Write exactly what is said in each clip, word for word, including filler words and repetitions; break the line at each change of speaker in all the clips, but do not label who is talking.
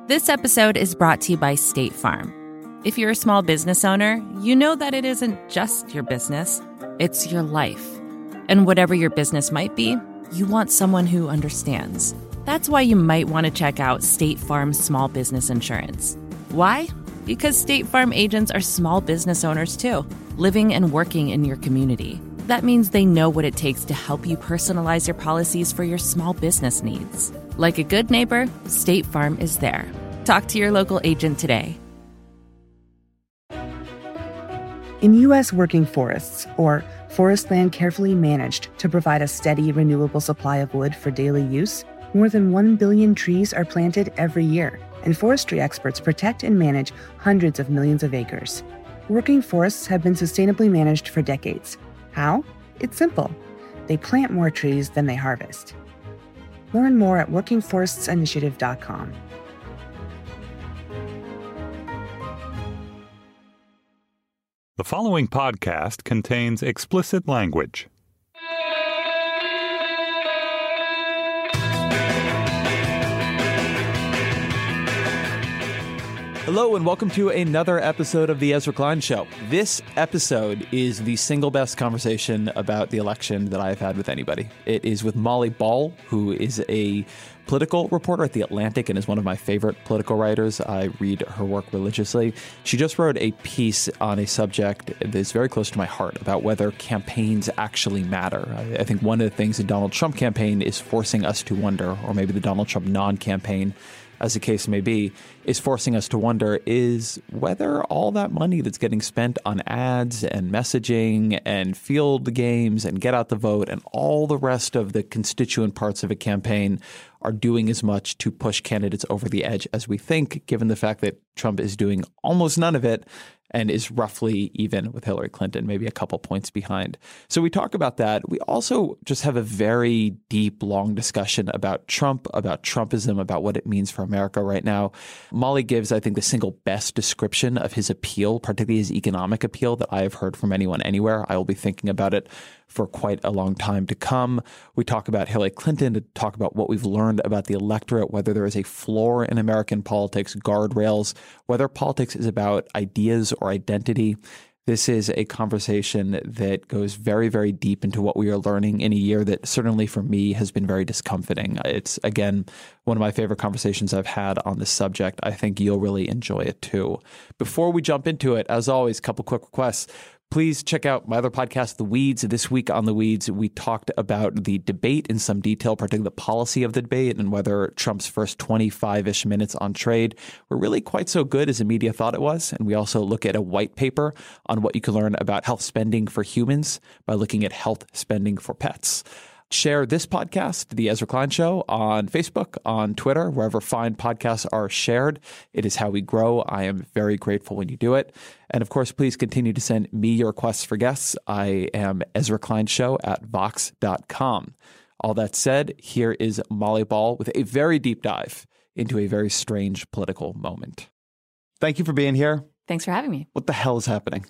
This episode is brought to you by State Farm. If you're a small business owner, you know that it isn't just your business, it's your life. And whatever your business might be, you want someone who understands. That's why you might want to check out State Farm Small Business Insurance. Why? Because State Farm agents are small business owners too, living and working in your community. That means they know what it takes to help you personalize your policies for your small business needs. Like a good neighbor, State Farm is there. Talk to your local agent today.
In U S working forests, or forest land carefully managed to provide a steady, renewable supply of wood for daily use, more than one billion trees are planted every year, and forestry experts protect and manage hundreds of millions of acres. Working forests have been sustainably managed for decades. How? It's simple. They plant more trees than they harvest. Learn more at working forests initiative dot com.
The following podcast contains explicit language.
Hello and welcome to another episode of The Ezra Klein Show. This episode is the single best conversation about the election that I've had with anybody. It is with Molly Ball, who is a political reporter at The Atlantic and is one of my favorite political writers. I read her work religiously. She just wrote a piece on a subject that is very close to my heart about whether campaigns actually matter. I think one of the things the Donald Trump campaign is forcing us to wonder, or maybe the Donald Trump non-campaign, as the case may be, is forcing us to wonder is whether all that money that's getting spent on ads and messaging and field games and get out the vote and all the rest of the constituent parts of a campaign are doing as much to push candidates over the edge as we think, given the fact that Trump is doing almost none of it and is roughly even with Hillary Clinton, maybe a couple points behind. So we talk about that. We also just have a very deep, long discussion about Trump, about Trumpism, about what it means for America right now. Molly gives, I think, the single best description of his appeal, particularly his economic appeal, that I have heard from anyone anywhere. I will be thinking about it for quite a long time to come. We talk about Hillary Clinton, to talk about what we've learned about the electorate, whether there is a floor in American politics, guardrails, whether politics is about ideas or identity. This is a conversation that goes very, very deep into what we are learning in a year that certainly for me has been very discomforting. It's, again, one of my favorite conversations I've had on this subject. I think you'll really enjoy it too. Before we jump into it, as always, a couple quick requests. Please check out my other podcast, The Weeds. This week on The Weeds, we talked about the debate in some detail, particularly the policy of the debate and whether Trump's first twenty-five-ish minutes on trade were really quite so good as the media thought it was. And we also look at a white paper on what you can learn about health spending for humans by looking at health spending for pets. Share this podcast, The Ezra Klein Show, on Facebook, on Twitter, wherever fine podcasts are shared. It is how we grow. I am very grateful when you do it. And of course, please continue to send me your requests for guests. I am Ezra Klein Show at vox dot com. All that said, here is Molly Ball with a very deep dive into a very strange political moment. Thank you for being here.
Thanks for having me.
What the hell is happening?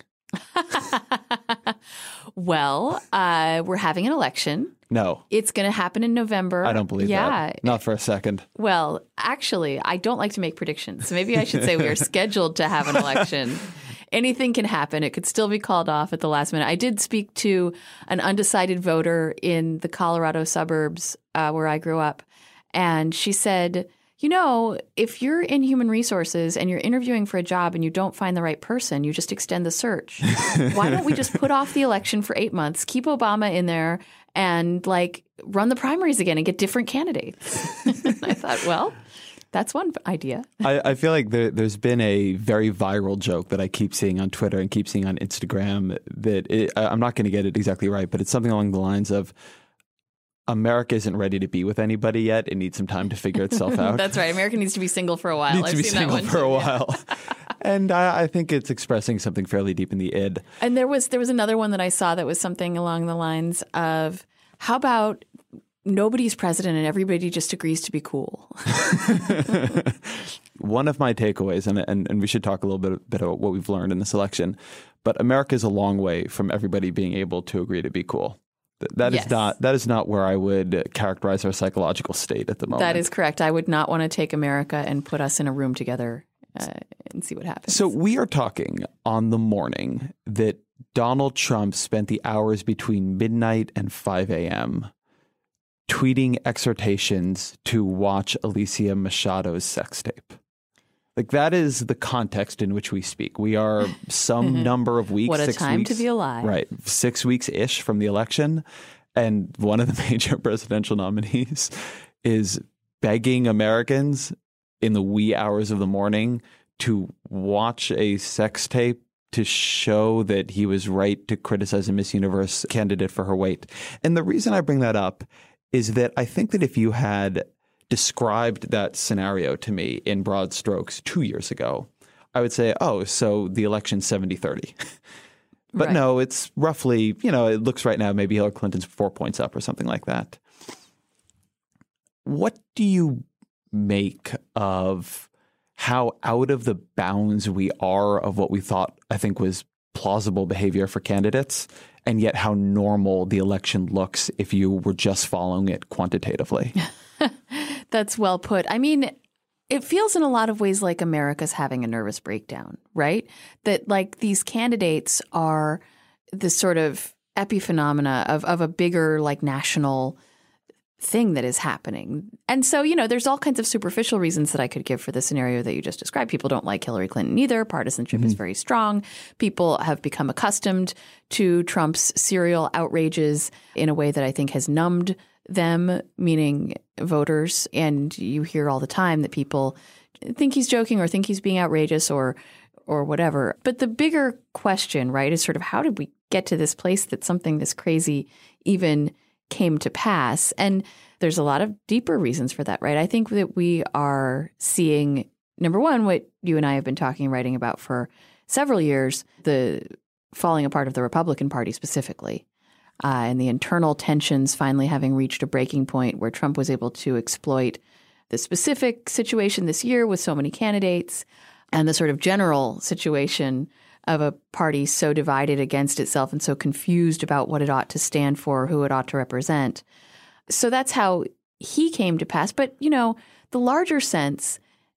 Well, uh, we're having an election.
No.
It's going to happen in November.
I don't believe
yeah.
that. Not for a second.
Well, actually, I don't like to make predictions. So maybe I should say we are scheduled to have an election. Anything can happen. It could still be called off at the last minute. I did speak to an undecided voter in the Colorado suburbs uh, where I grew up. And she said, you know, if you're in human resources and you're interviewing for a job and you don't find the right person, you just extend the search. Why don't we just put off the election for eight months, keep Obama in there, and like run the primaries again and get different candidates? I thought, well, that's one idea.
I, I feel like there, there's been a very viral joke that I keep seeing on Twitter and keep seeing on Instagram that it, I'm not going to get it exactly right, but it's something along the lines of, America isn't ready to be with anybody yet. It needs some time to figure itself out.
That's right. America needs to be single for a while.
Needs
I've
to be
seen
single
that one
for
too,
a
yeah.
while. And I, I think it's expressing something fairly deep in the id.
And there was there was another one that I saw that was something along the lines of, how about nobody's president and everybody just agrees to be cool?
One of my takeaways, and, and, and we should talk a little bit, bit about what we've learned in this election, but America is a long way from everybody being able to agree to be cool. That
Yes.
is not that is not where I would characterize our psychological state at the moment.
That is correct. I would not want to take America and put us in a room together uh, and see what happens.
So we are talking on the morning that Donald Trump spent the hours between midnight and five a.m. tweeting exhortations to watch Alicia Machado's sex tape. Like, that is the context in which we speak. We are some number of weeks.
What a
six
time
weeks,
to be alive.
Right. Six weeks-ish from the election. And one of the major presidential nominees is begging Americans in the wee hours of the morning to watch a sex tape to show that he was right to criticize a Miss Universe candidate for her weight. And the reason I bring that up is that I think that if you had described that scenario to me in broad strokes two years ago, I would say, oh, so the election's seventy thirty. But
Right.
no, it's roughly, you know, it looks right now maybe Hillary Clinton's four points up or something like that. What do you make of how out of the bounds we are of what we thought, I think, was plausible behavior for candidates, and yet how normal the election looks if you were just following it quantitatively?
That's well put. I mean, it feels in a lot of ways like America's having a nervous breakdown, right? That like these candidates are this sort of epiphenomena of, of a bigger like national thing that is happening. And so, you know, there's all kinds of superficial reasons that I could give for the scenario that you just described. People don't like Hillary Clinton either. Partisanship mm-hmm. is very strong. People have become accustomed to Trump's serial outrages in a way that I think has numbed them, meaning voters. And you hear all the time that people think he's joking or think he's being outrageous or or whatever. But the bigger question, right, is sort of how did we get to this place that something this crazy even came to pass? And there's a lot of deeper reasons for that, right? I think that we are seeing, number one, what you and I have been talking and writing about for several years, the falling apart of the Republican Party specifically. Uh, and the internal tensions finally having reached a breaking point where Trump was able to exploit the specific situation this year with so many candidates and the sort of general situation of a party so divided against itself and so confused about what it ought to stand for, who it ought to represent. So that's how he came to pass. But, you know, the larger sense,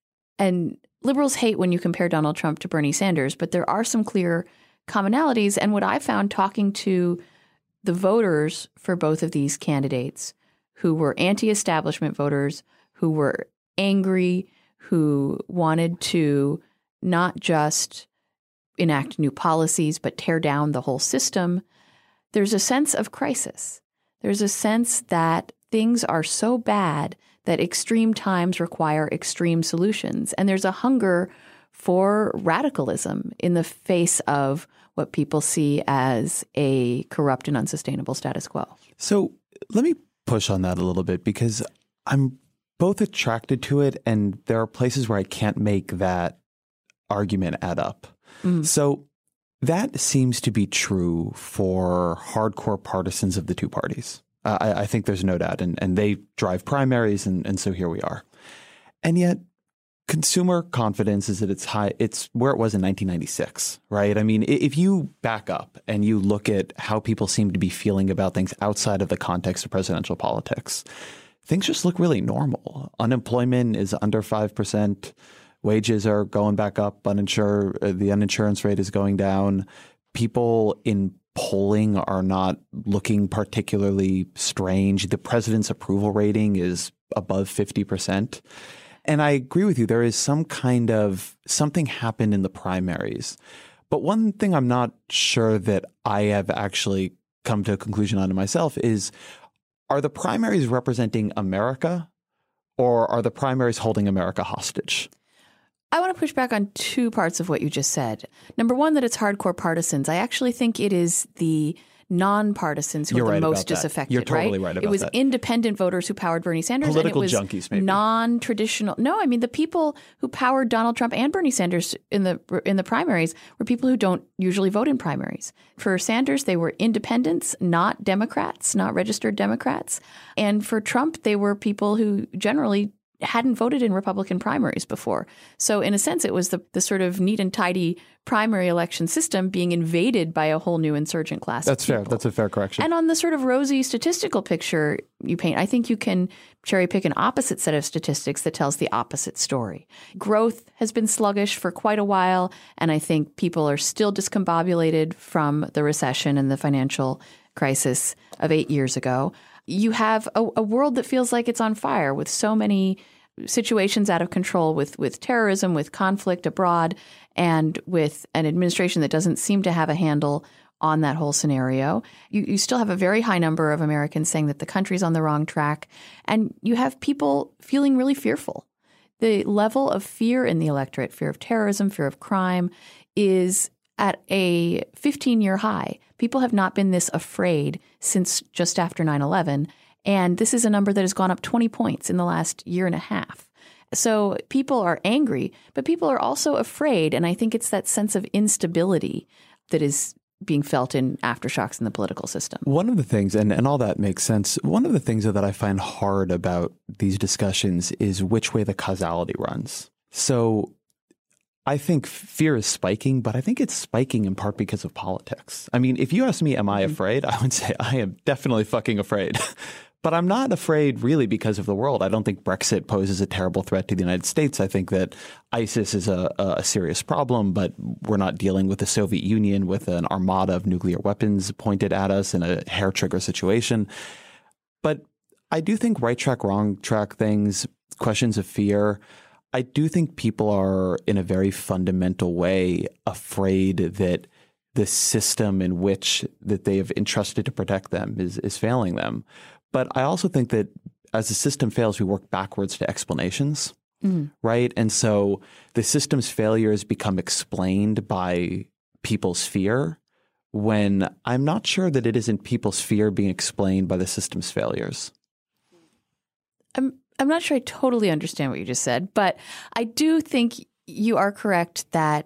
and liberals hate when you compare Donald Trump to Bernie Sanders, but there are some clear commonalities. And what I found talking to the voters for both of these candidates who were anti-establishment voters, who were angry, who wanted to not just enact new policies, but tear down the whole system, there's a sense of crisis. There's a sense that things are so bad that extreme times require extreme solutions. And there's a hunger for radicalism in the face of what people see as a corrupt and unsustainable status quo.
So let me push on that a little bit, because I'm both attracted to it and there are places where I can't make that argument add up. Mm. So that seems to be true for hardcore partisans of the two parties. Uh, I, I think there's no doubt. And, and they drive primaries. And, and so here we are. And yet consumer confidence is at its high. It's where it was in nineteen ninety-six, right? I mean, if you back up and you look at how people seem to be feeling about things outside of the context of presidential politics, things just look really normal. Unemployment is under five percent. Wages are going back up. Uninsure, the uninsurance rate is going down. People in polling are not looking particularly strange. The president's approval rating is above fifty percent. And I agree with you. There is some kind of something happened in the primaries. But one thing I'm not sure that I have actually come to a conclusion on to myself is, are the primaries representing America, or are the primaries holding America hostage?
I want to push back on two parts of what you just said. Number one, that it's hardcore partisans. I actually think it is the nonpartisans who
You're
are the
right
most
about that.
disaffected.
You're totally
right,
right about
It was
that.
independent voters who powered Bernie Sanders.
Political
and it was
junkies, maybe.
Non-traditional. No, I mean the people who powered Donald Trump and Bernie Sanders in the in the primaries were people who don't usually vote in primaries. For Sanders, they were independents, not Democrats, not registered Democrats. And for Trump, they were people who generally hadn't voted in Republican primaries before. So in a sense, it was the, the sort of neat and tidy primary election system being invaded by a whole new insurgent class.
That's
of people.
fair. That's a fair correction.
And on the sort of rosy statistical picture you paint, I think you can cherry pick an opposite set of statistics that tells the opposite story. Growth has been sluggish for quite a while, and I think people are still discombobulated from the recession and the financial crisis of eight years ago. You have a, a world that feels like it's on fire with so many situations out of control with, with terrorism, with conflict abroad, and with an administration that doesn't seem to have a handle on that whole scenario. You, you still have a very high number of Americans saying that the country's on the wrong track, and you have people feeling really fearful. The level of fear in the electorate, fear of terrorism, fear of crime, is at a fifteen-year high. People have not been this afraid since just after nine eleven. And this is a number that has gone up twenty points in the last year and a half. So people are angry, but people are also afraid. And I think it's that sense of instability that is being felt in aftershocks in the political system.
One of the things, and, and all that makes sense, one of the things that I find hard about these discussions is which way the causality runs. So I think fear is spiking, but I think it's spiking in part because of politics. I mean, if you ask me, am I afraid? I would say I am definitely fucking afraid. But I'm not afraid really because of the world. I don't think Brexit poses a terrible threat to the United States. I think that ISIS is a, a serious problem, but we're not dealing with the Soviet Union with an armada of nuclear weapons pointed at us in a hair trigger situation. But I do think right track, wrong track things, questions of fear, I do think people are in a very fundamental way afraid that the system in which that they have entrusted to protect them is, is failing them. But I also think that as the system fails, we work backwards to explanations, mm. right? And so the system's failures become explained by people's fear when I'm not sure that it isn't people's fear being explained by the system's failures.
I'm I'm not sure I totally understand what you just said, but I do think you are correct that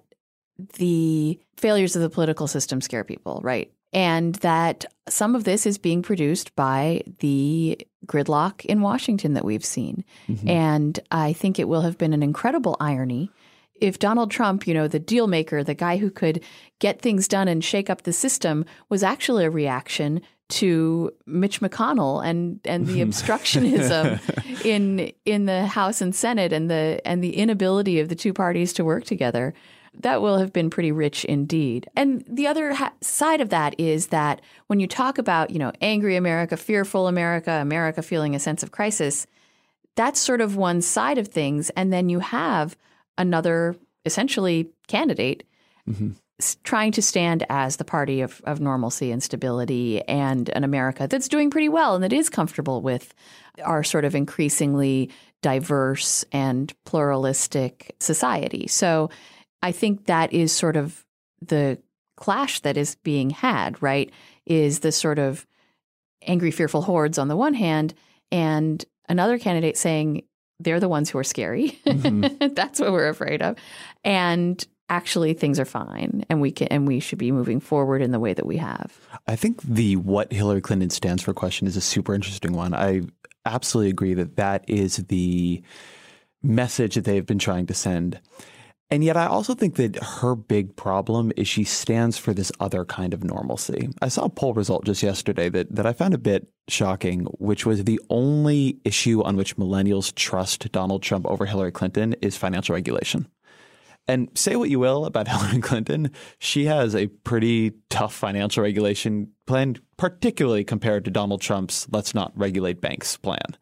the failures of the political system scare people, right? And that some of this is being produced by the gridlock in Washington that we've seen. Mm-hmm. And I think it will have been an incredible irony if Donald Trump, you know, the deal maker, the guy who could get things done and shake up the system, was actually a reaction to Mitch McConnell and and the obstructionism in in the House and Senate and the and the inability of the two parties to work together. That will have been pretty rich indeed. And the other ha- side of that is that when you talk about, you know, angry America, fearful America, America feeling a sense of crisis, that's sort of one side of things. And then you have another essentially candidate mm-hmm. s- trying to stand as the party of, of normalcy and stability and an America that's doing pretty well and that is comfortable with our sort of increasingly diverse and pluralistic society. So I think that is sort of the clash that is being had, right, is the sort of angry, fearful hordes on the one hand and another candidate saying they're the ones who are scary. Mm-hmm. That's what we're afraid of. And actually things are fine and we can and we should be moving forward in the way that we have.
I think the what Hillary Clinton stands for question is a super interesting one. I absolutely agree that that is the message that they've been trying to send. And yet I also think that her big problem is she stands for this other kind of normalcy. I saw a poll result just yesterday that, that I found a bit shocking, which was the only issue on which millennials trust Donald Trump over Hillary Clinton is financial regulation. And say what you will about Hillary Clinton, she has a pretty tough financial regulation plan, particularly compared to Donald Trump's let's not regulate banks plan.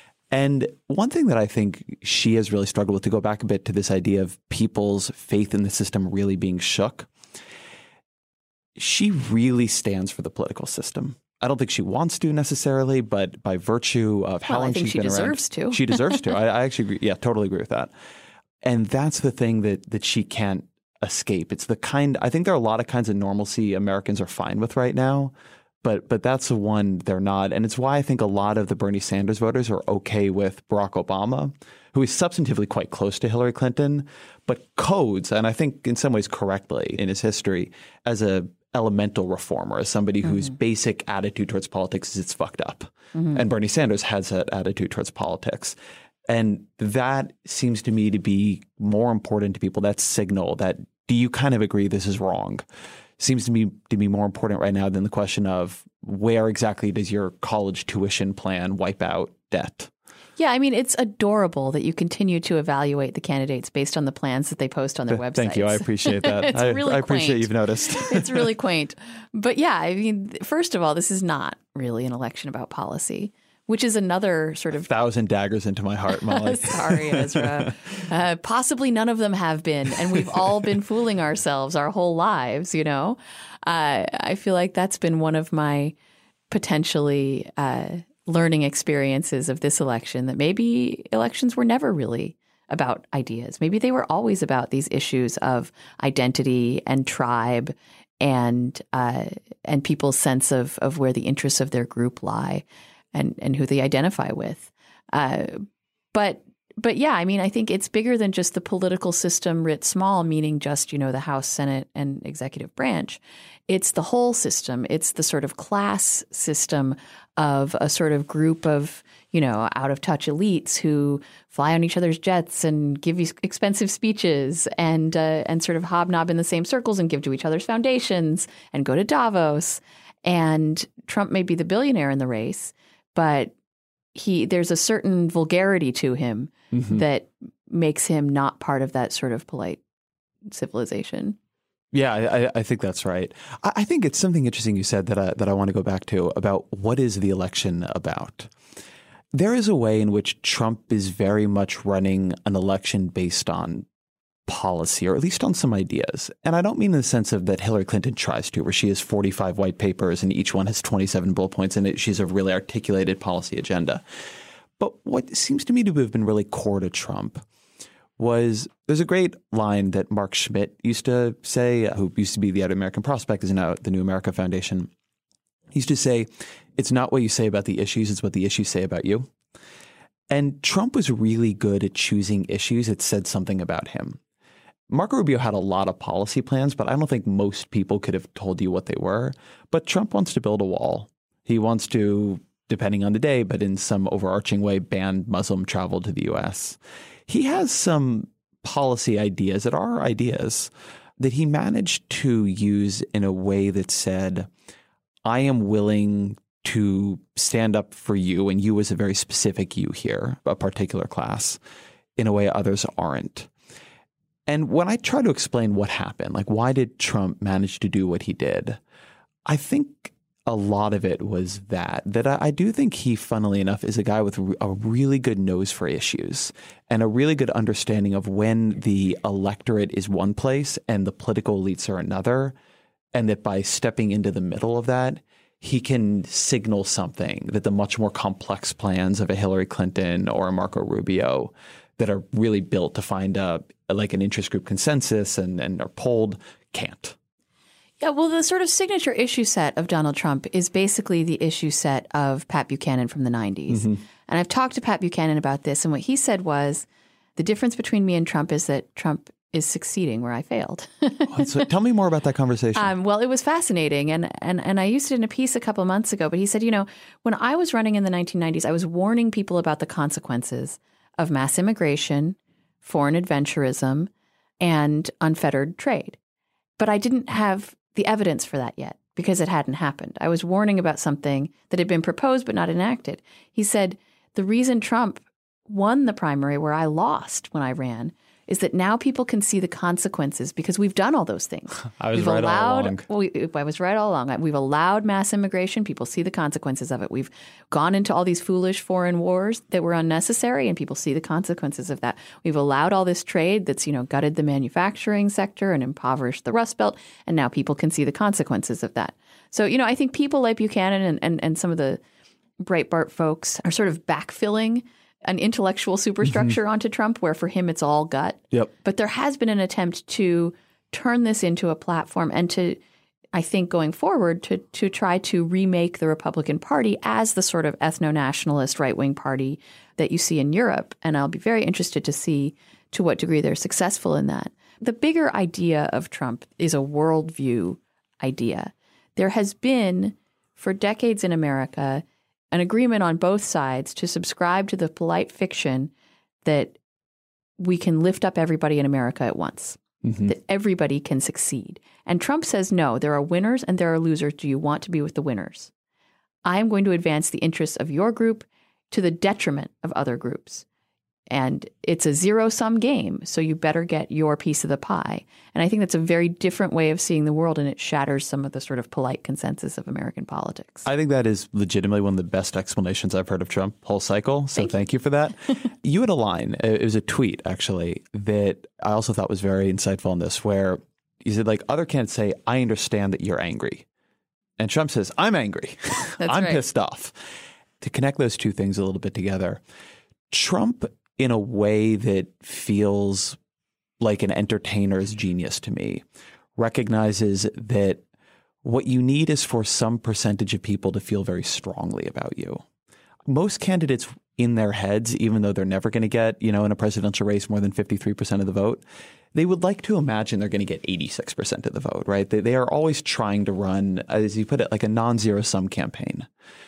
And one thing that I think she has really struggled with, to go back a bit to this idea of people's faith in the system really being shook, she really stands for the political system. I don't think she wants to necessarily, but by virtue of how
well,
long
I think
she's
she
been
deserves
around,
to.
she deserves to. I, I actually, agree, yeah, totally agree with that. And that's the thing that that she can't escape. It's the kind, I think there are a lot of kinds of normalcy Americans are fine with right now. But but that's the one they're not. And it's why I think a lot of the Bernie Sanders voters are okay with Barack Obama, who is substantively quite close to Hillary Clinton, but codes, and I think in some ways correctly in his history, as a elemental reformer, as somebody mm-hmm. whose basic attitude towards politics is it's fucked up. Mm-hmm. And Bernie Sanders has that attitude towards politics. And that seems to me to be more important to people. That signal that, do you kind of agree this is wrong? Seems to me to be more important right now than the question of where exactly does your college tuition plan wipe out debt?
Yeah, I mean, it's adorable that you continue to evaluate the candidates based on the plans that they post on their websites.
Thank you. I appreciate that.
It's
I,
really
I appreciate
quaint.
you've noticed.
It's really quaint. But yeah, I mean, first of all, this is not really an election about policy, which is another sort of
thousand daggers into my heart, Molly.
Sorry, Ezra. Uh, possibly none of them have been, and we've all been fooling ourselves our whole lives, you know? Uh, I feel like that's been one of my potentially uh, learning experiences of this election, that maybe elections were never really about ideas. Maybe they were always about these issues of identity and tribe and uh, and people's sense of, of where the interests of their group lie. And, and who they identify with. Uh, but but yeah, I mean, I think it's bigger than just the political system writ small, meaning just, you know, the House, Senate, and executive branch. It's the whole system. It's the sort of class system of a sort of group of, you know, out-of-touch elites who fly on each other's jets and give you expensive speeches and uh, and sort of hobnob in the same circles and give to each other's foundations and go to Davos. And Trump may be the billionaire in the race, but he there's a certain vulgarity to him mm-hmm. that makes him not part of that sort of polite civilization.
Yeah, I, I think that's right. I, I think it's something interesting you said that I, that I want to go back to about what is the election about. There is a way in which Trump is very much running an election based on policy, or at least on some ideas. And I don't mean in the sense of that Hillary Clinton tries to, where she has forty-five white papers and each one has twenty-seven bullet points in it. She's a really articulated policy agenda. But what seems to me to have been really core to Trump was, there's a great line that Mark Schmidt used to say, who used to be the editor of American Prospect, is now at the New America Foundation. He used to say, it's not what you say about the issues, it's what the issues say about you. And Trump was really good at choosing issues that said something about him. Marco Rubio had a lot of policy plans, but I don't think most people could have told you what they were. But Trump wants to build a wall. He wants to, depending on the day, but in some overarching way, ban Muslim travel to the U S. He has some policy ideas that are ideas that he managed to use in a way that said, I am willing to stand up for you, and you is a very specific you here, a particular class, in a way others aren't. And when I try to explain what happened, like why did Trump manage to do what he did, I think a lot of it was that, that I, I do think he, funnily enough, is a guy with a really good nose for issues and a really good understanding of when the electorate is one place and the political elites are another, and that by stepping into the middle of that, he can signal something that the much more complex plans of a Hillary Clinton or a Marco Rubio that are really built to find a like an interest group consensus and, and are polled can't.
Yeah, well, the sort of signature issue set of Donald Trump is basically the issue set of Pat Buchanan from the nineties. Mm-hmm. And I've talked to Pat Buchanan about this, and what he said was, the difference between me and Trump is that Trump is succeeding where I failed.
So tell me more about that conversation.
Um, well, it was fascinating. And, and, and I used it in a piece a couple of months ago. But he said, you know, when I was running in the nineteen nineties, I was warning people about the consequences of mass immigration, foreign adventurism, and unfettered trade. But I didn't have the evidence for that yet because it hadn't happened. I was warning about something that had been proposed but not enacted. He said, the reason Trump won the primary where I lost when I ran is that now people can see the consequences because we've done all those things.
I was
we've
right
allowed,
all along.
Well, we, I was right all along. We've allowed mass immigration. People see the consequences of it. We've gone into all these foolish foreign wars that were unnecessary, and people see the consequences of that. We've allowed all this trade that's, you know, gutted the manufacturing sector and impoverished the Rust Belt, and now people can see the consequences of that. So, you know, I think people like Buchanan and, and, and some of the Breitbart folks are sort of backfilling an intellectual superstructure mm-hmm. onto Trump, where for him it's all gut.
Yep.
But there has been an attempt to turn this into a platform and to, I think, going forward, to to try to remake the Republican Party as the sort of ethno-nationalist right-wing party that you see in Europe. And I'll be very interested to see to what degree they're successful in that. The bigger idea of Trump is a worldview idea. There has been, for decades in America, an agreement on both sides to subscribe to the polite fiction that we can lift up everybody in America at once,
mm-hmm.
that everybody can succeed. And Trump says, no, there are winners and there are losers. Do you want to be with the winners? I am going to advance the interests of your group to the detriment of other groups. And it's a zero-sum game, so you better get your piece of the pie. And I think that's a very different way of seeing the world, and it shatters some of the sort of polite consensus of American politics.
I think that is legitimately one of the best explanations I've heard of Trump whole cycle. So thank, thank you. you for that. You had a line, it was a tweet actually, that I also thought was very insightful in this, where you said, like, other candidates say, I understand that you're angry. And Trump says, I'm angry. I'm right. pissed off. To connect those two things a little bit together, Trump, in a way that feels like an entertainer's genius to me, recognizes that what you need is for some percentage of people to feel very strongly about you. Most candidates in their heads, even though they're never going to get, you know, in a presidential race more than fifty-three percent of the vote, they would like to imagine they're going to get eighty-six percent of the vote, right? They, they are always trying to run, as you put it, like a non-zero sum campaign.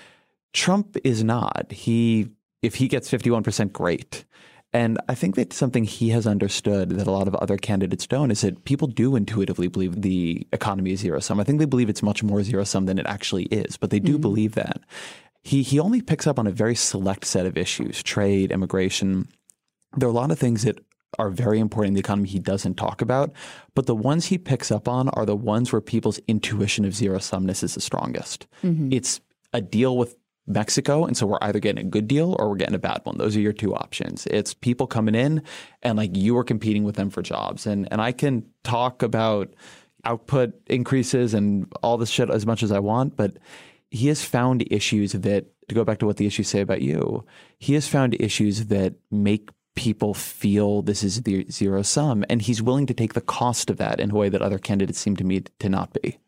Trump is not. He, if he gets fifty-one percent, great. And I think that something he has understood that a lot of other candidates don't is that people do intuitively believe the economy is zero sum. I think they believe it's much more zero sum than it actually is, but they do mm-hmm. believe that. He he only picks up on a very select set of issues, trade, immigration. There are a lot of things that are very important in the economy he doesn't talk about, but the ones he picks up on are the ones where people's intuition of zero sumness is the strongest. Mm-hmm. It's a deal with Mexico, and so we're either getting a good deal or we're getting a bad one. Those are your two options. It's people coming in and like you are competing with them for jobs. And and I can talk about output increases and all this shit as much as I want, but he has found issues that, to go back to what the issues say about you, he has found issues that make people feel this is the zero sum, and he's willing to take the cost of that in a way that other candidates seem to me to not be.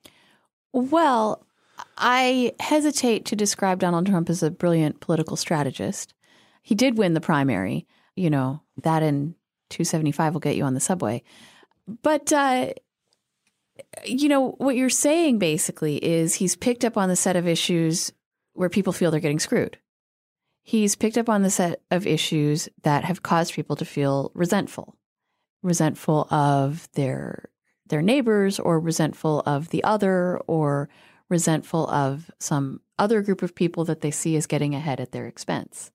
Well, I hesitate to describe Donald Trump as a brilliant political strategist. He did win the primary. You know, that and two seventy-five will get you on the subway. But, uh, you know, what you're saying basically is he's picked up on the set of issues where people feel they're getting screwed. He's picked up on the set of issues that have caused people to feel resentful, resentful of their their neighbors, or resentful of the other, or resentful of some other group of people that they see as getting ahead at their expense.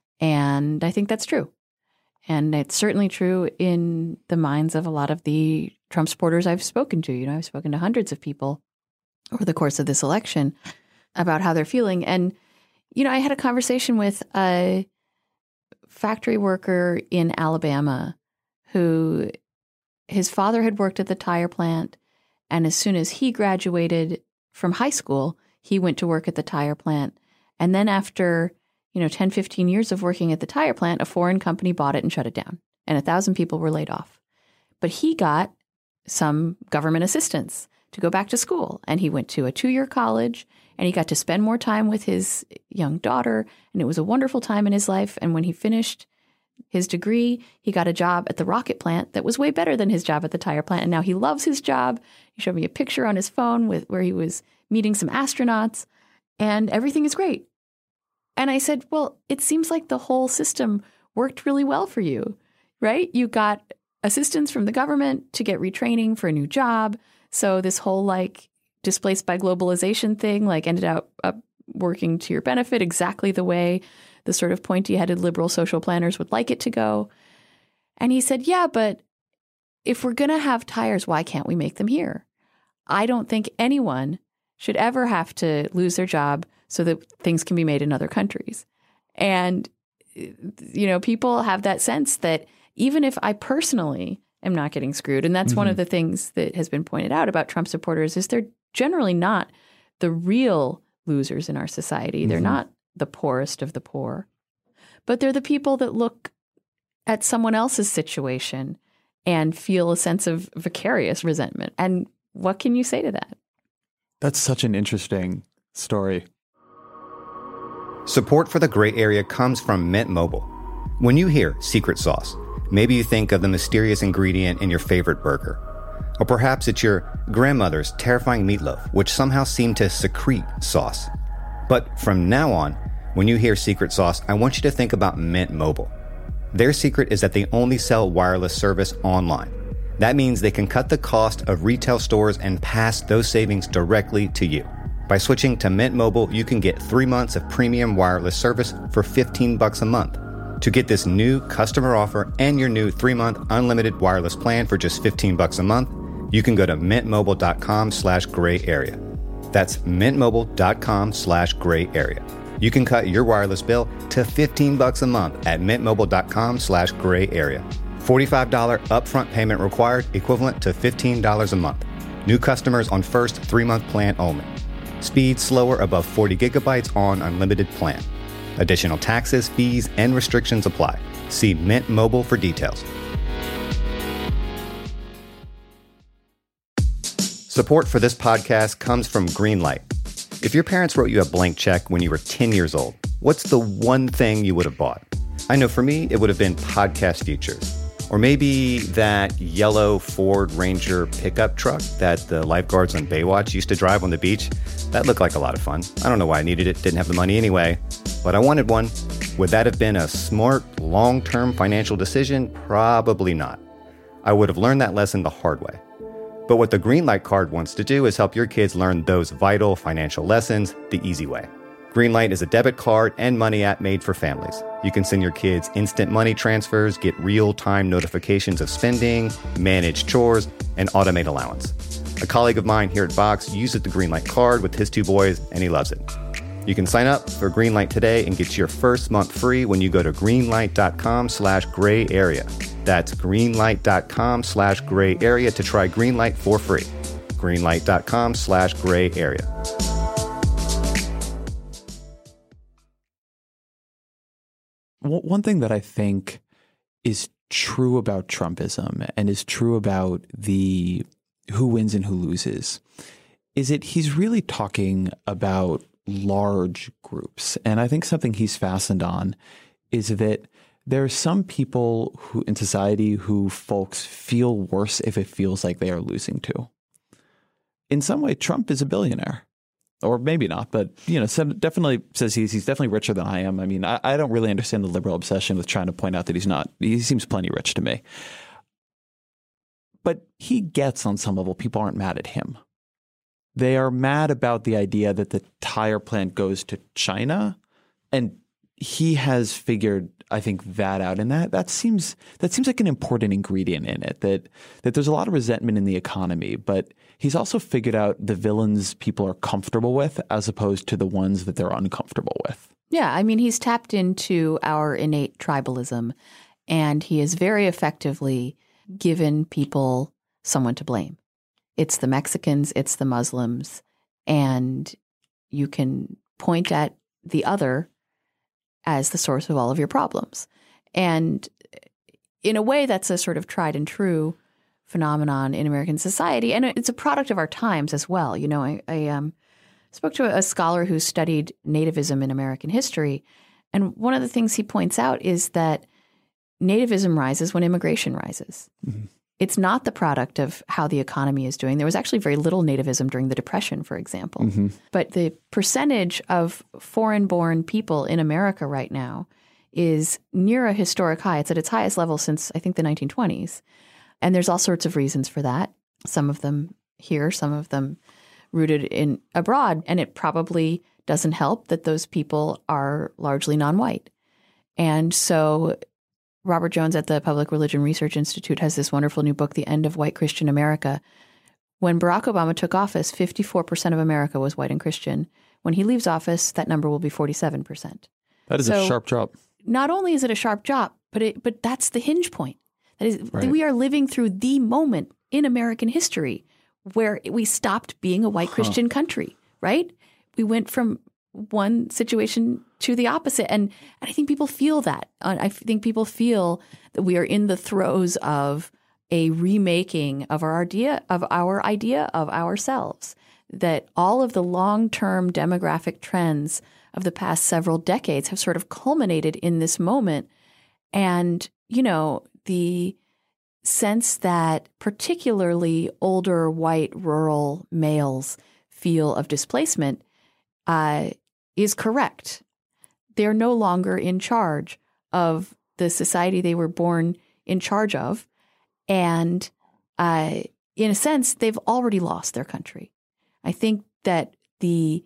And I think that's true. And it's certainly true in the minds of a lot of the Trump supporters I've spoken to. You know, I've spoken to hundreds of people over the course of this election about how they're feeling. And, you know, I had a conversation with a factory worker in Alabama who, his father had worked at the tire plant. And as soon as he graduated from high school, he went to work at the tire plant. And then after, you know, ten, fifteen years of working at the tire plant, a foreign company bought it and shut it down. And a thousand people were laid off. But he got some government assistance to go back to school. And he went to a two-year college, and he got to spend more time with his young daughter. And it was a wonderful time in his life. And when he finished his degree, he got a job at the rocket plant that was way better than his job at the tire plant. And now he loves his job. He showed me a picture on his phone with where he was meeting some astronauts, and everything is great. And I said, well, it seems like the whole system worked really well for you, right? You got assistance from the government to get retraining for a new job. So this whole like displaced by globalization thing like ended up, up working to your benefit exactly the way the sort of pointy-headed liberal social planners would like it to go. And he said, yeah, but if we're going to have tires, why can't we make them here? I don't think anyone should ever have to lose their job so that things can be made in other countries. And, you know, people have that sense that even if I personally am not getting screwed, and that's mm-hmm. one of the things that has been pointed out about Trump supporters, is they're generally not the real losers in our society. Mm-hmm. They're not the poorest of the poor, but they're the people that look at someone else's situation and feel a sense of vicarious resentment. And what can you say to that?
That's such an interesting story.
Support for the Gray Area comes from Mint Mobile. When you hear secret sauce, maybe you think of the mysterious ingredient in your favorite burger. Or perhaps it's your grandmother's terrifying meatloaf, which somehow seemed to secrete sauce. But from now on, when you hear secret sauce, I want you to think about Mint Mobile. Their secret is that they only sell wireless service online. That means they can cut the cost of retail stores and pass those savings directly to you. By switching to Mint Mobile, you can get three months of premium wireless service for fifteen bucks a month. To get this new customer offer and your new three-month unlimited wireless plan for just fifteen bucks a month, you can go to mintmobile.com slash gray area. That's mintmobile.com slash gray area. You can cut your wireless bill to fifteen bucks a month at mintmobile.com slash gray area. forty-five dollars upfront payment required, equivalent to fifteen dollars a month. New customers on first three-month plan only. Speed slower above forty gigabytes on unlimited plan. Additional taxes, fees, and restrictions apply. See Mint Mobile for details. Support for this podcast comes from Greenlight. If your parents wrote you a blank check when you were ten years old, what's the one thing you would have bought? I know for me, it would have been podcast features. Or maybe that yellow Ford Ranger pickup truck that the lifeguards on Baywatch used to drive on the beach. That looked like a lot of fun. I don't know why I needed it, didn't have the money anyway, but I wanted one. Would that have been a smart, long-term financial decision? Probably not. I would have learned that lesson the hard way. But what the Greenlight card wants to do is help your kids learn those vital financial lessons the easy way. Greenlight is a debit card and money app made for families. You can send your kids instant money transfers, get real-time notifications of spending, manage chores, and automate allowance. A colleague of mine here at Vox uses the Greenlight card with his two boys, and he loves it. You can sign up for Greenlight today and get your first month free when you go to greenlight.com slash gray area. That's greenlight.com slash gray area to try Greenlight for free. Greenlight.com slash gray area.
One thing that I think is true about Trumpism and is true about the who wins and who loses is that he's really talking about large groups. And I think something he's fastened on is that there are some people who in society who folks feel worse if it feels like they are losing to. In some way, Trump is a billionaire. Or maybe not, but you know, definitely says he's he's definitely richer than I am. I mean, I, I don't really understand the liberal obsession with trying to point out that he's not. He seems plenty rich to me. But he gets on some level, people aren't mad at him. They are mad about the idea that the tire plant goes to China, and he has figured, I think, that out. And that that seems that seems like an important ingredient in it, that that there's a lot of resentment in the economy, but he's also figured out the villains people are comfortable with as opposed to the ones that they're uncomfortable with.
Yeah, I mean, he's tapped into our innate tribalism, and he has very effectively given people someone to blame. It's the Mexicans, it's the Muslims, and you can point at the other as the source of all of your problems. And in a way, that's a sort of tried and true phenomenon in American society. And it's a product of our times as well. You know, I, I um, spoke to a scholar who studied nativism in American history. And one of the things he points out is that nativism rises when immigration rises. Mm-hmm. It's not the product of how the economy is doing. There was actually very little nativism during the Depression, for example. Mm-hmm. But the percentage of foreign-born people in America right now is near a historic high. It's at its highest level since, I think, the nineteen twenties. And there's all sorts of reasons for that. Some of them here, some of them rooted in abroad. And it probably doesn't help that those people are largely non-white. And so Robert Jones at the Public Religion Research Institute has this wonderful new book, The End of White Christian America. When Barack Obama took office, fifty-four percent of America was white and Christian. When he leaves office, that number will be forty-seven percent.
That is so a sharp drop.
Not only is it a sharp drop, but it, but that's the hinge point. That is,
right.
We are living through the moment in American history where we stopped being a white huh. Christian country, right? We went from one situation to the opposite. And, and I think people feel that. I think people feel that we are in the throes of a remaking of our idea of our idea of ourselves, that all of the long-term demographic trends of the past several decades have sort of culminated in this moment. And, you know, the sense that particularly older white rural males feel of displacement uh, is correct. They're no longer in charge of the society they were born in charge of. And uh, in a sense, they've already lost their country. I think that the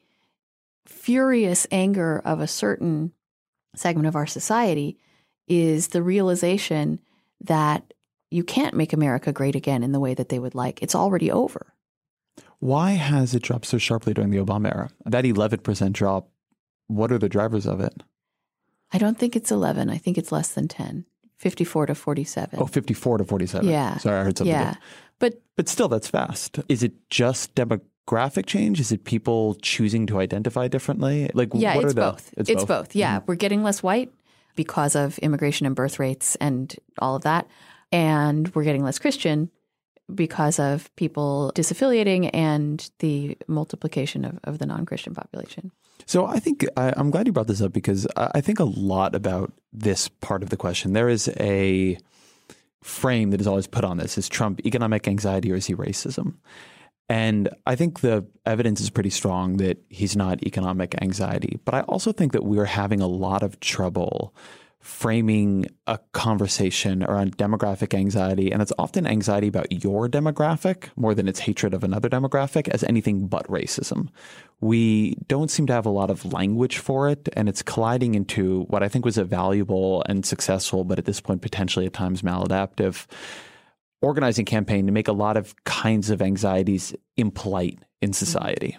furious anger of a certain segment of our society is the realization that you can't make America great again in the way that they would like. It's already over.
Why has it dropped so sharply during the Obama era? That eleven percent drop, what are the drivers of it?
I don't think it's eleven. I think it's less than ten. fifty-four to forty-seven.
Oh, fifty-four to forty-seven.
Yeah.
Sorry, I heard something.
Yeah.
Different.
But,
but still, that's fast. Is it just demographic change? Is it people choosing to identify differently? Like,
yeah,
what
it's
are the,
both. It's, it's both. both. Yeah. Mm-hmm. We're getting less white because of immigration and birth rates and all of that. And we're getting less Christian because of people disaffiliating and the multiplication of, of the non-Christian population.
So I think I, I'm glad you brought this up because I, I think a lot about this part of the question. There is a frame that is always put on this. Is Trump economic anxiety or is he racism? And I think the evidence is pretty strong that he's not economic anxiety. But I also think that we're having a lot of trouble framing a conversation around demographic anxiety. And it's often anxiety about your demographic more than it's hatred of another demographic as anything but racism. We don't seem to have a lot of language for it. And it's colliding into what I think was a valuable and successful, but at this point, potentially at times maladaptive organizing campaign to make a lot of kinds of anxieties impolite in society.